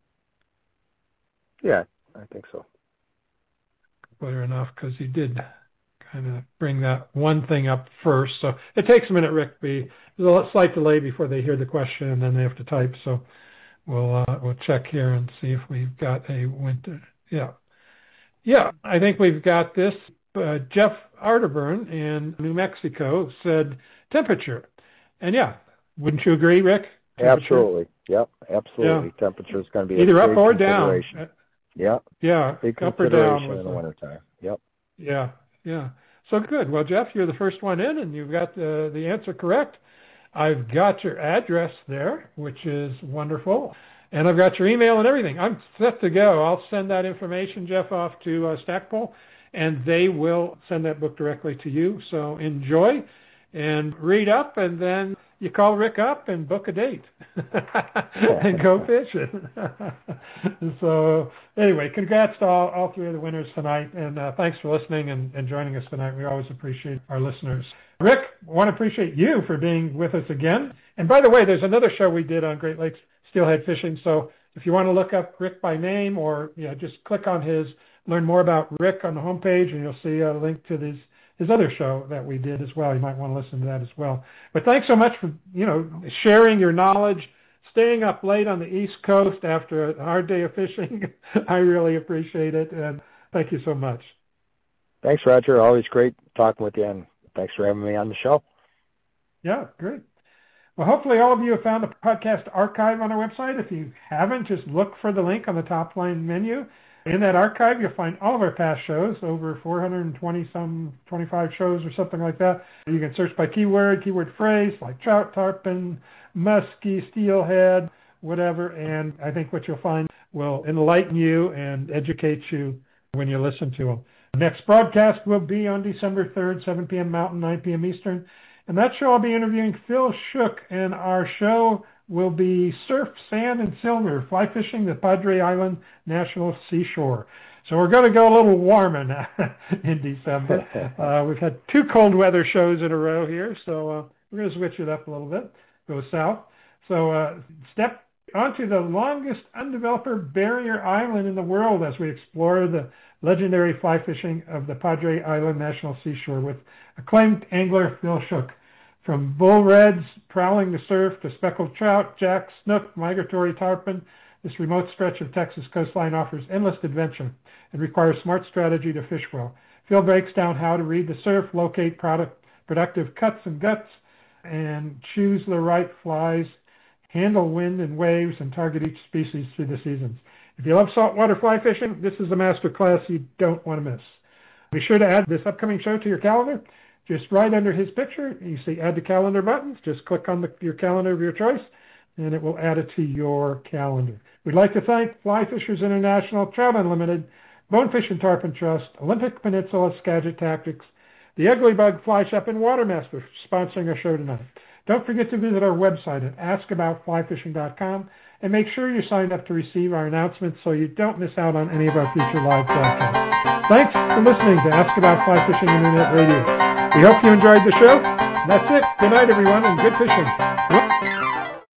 Yeah, I think so. Clear enough, because he did kind of bring that one thing up first. So it takes a minute, Rick. There's a slight delay before they hear the question, and then they have to type. So we'll check here and see if we've got a winter. Yeah, I think we've got this. Jeff Arterburn in New Mexico said temperature. And yeah, wouldn't you agree, Rick? Absolutely. Yep, absolutely. Yeah. Temperature is going to be either up or down. Yeah. Yeah, big up or down in the wintertime. Yep. Yeah. So good. Well, Jeff, you're the first one in, and you've got the answer correct. I've got your address there, which is wonderful. And I've got your email and everything. I'm set to go. I'll send that information, Jeff, off to Stackpole, and they will send that book directly to you. So enjoy and read up, and then you call Rick up and book a date and go fishing. So anyway, congrats to all three of the winners tonight, and thanks for listening and joining us tonight. We always appreciate our listeners. Rick, I want to appreciate you for being with us again. And by the way, there's another show we did on Great Lakes steelhead fishing. So if you want to look up Rick by name, or just click on learn more about Rick on the homepage, and you'll see a link to his other show that we did as well. You might want to listen to that as well. But thanks so much for sharing your knowledge, staying up late on the East Coast after a hard day of fishing. I really appreciate it, and thank you so much. Thanks, Roger. Always great talking with you, and thanks for having me on the show. Yeah, great. Well, hopefully all of you have found the podcast archive on our website. If you haven't, just look for the link on the top line menu. In that archive, you'll find all of our past shows, over 25 shows or something like that. You can search by keyword phrase, like trout, tarpon, muskie, steelhead, whatever. And I think what you'll find will enlighten you and educate you when you listen to them. The next broadcast will be on December 3rd, 7 p.m. Mountain, 9 p.m. Eastern. And that show I'll be interviewing Phil Shook, and our show will be surf, sand, and silver, fly fishing the Padre Island National Seashore. So we're going to go a little warmer now in December. We've had 2 cold weather shows in a row here, so we're going to switch it up a little bit, go south. So step onto the longest undeveloped barrier island in the world as we explore the legendary fly fishing of the Padre Island National Seashore with acclaimed angler Phil Shook. From bull reds prowling the surf to speckled trout, jacks, snook, migratory tarpon, this remote stretch of Texas coastline offers endless adventure and requires smart strategy to fish well. Phil breaks down how to read the surf, locate productive cuts and guts, and choose the right flies, handle wind and waves, and target each species through the seasons. If you love saltwater fly fishing, this is the master class you don't want to miss. Be sure to add this upcoming show to your calendar. Just right under his picture, you see Add to Calendar buttons. Just click on your calendar of your choice, and it will add it to your calendar. We'd like to thank Fly Fishers International, Trout Unlimited, Bonefish and Tarpon Trust, Olympic Peninsula Skagit Tactics, the Ugly Bug Fly Shop, and Watermaster for sponsoring our show tonight. Don't forget to visit our website at askaboutflyfishing.com and make sure you sign up to receive our announcements so you don't miss out on any of our future live broadcasts. Thanks for listening to Ask About Fly Fishing Internet Radio. We hope you enjoyed the show. That's it. Good night, everyone, and good fishing.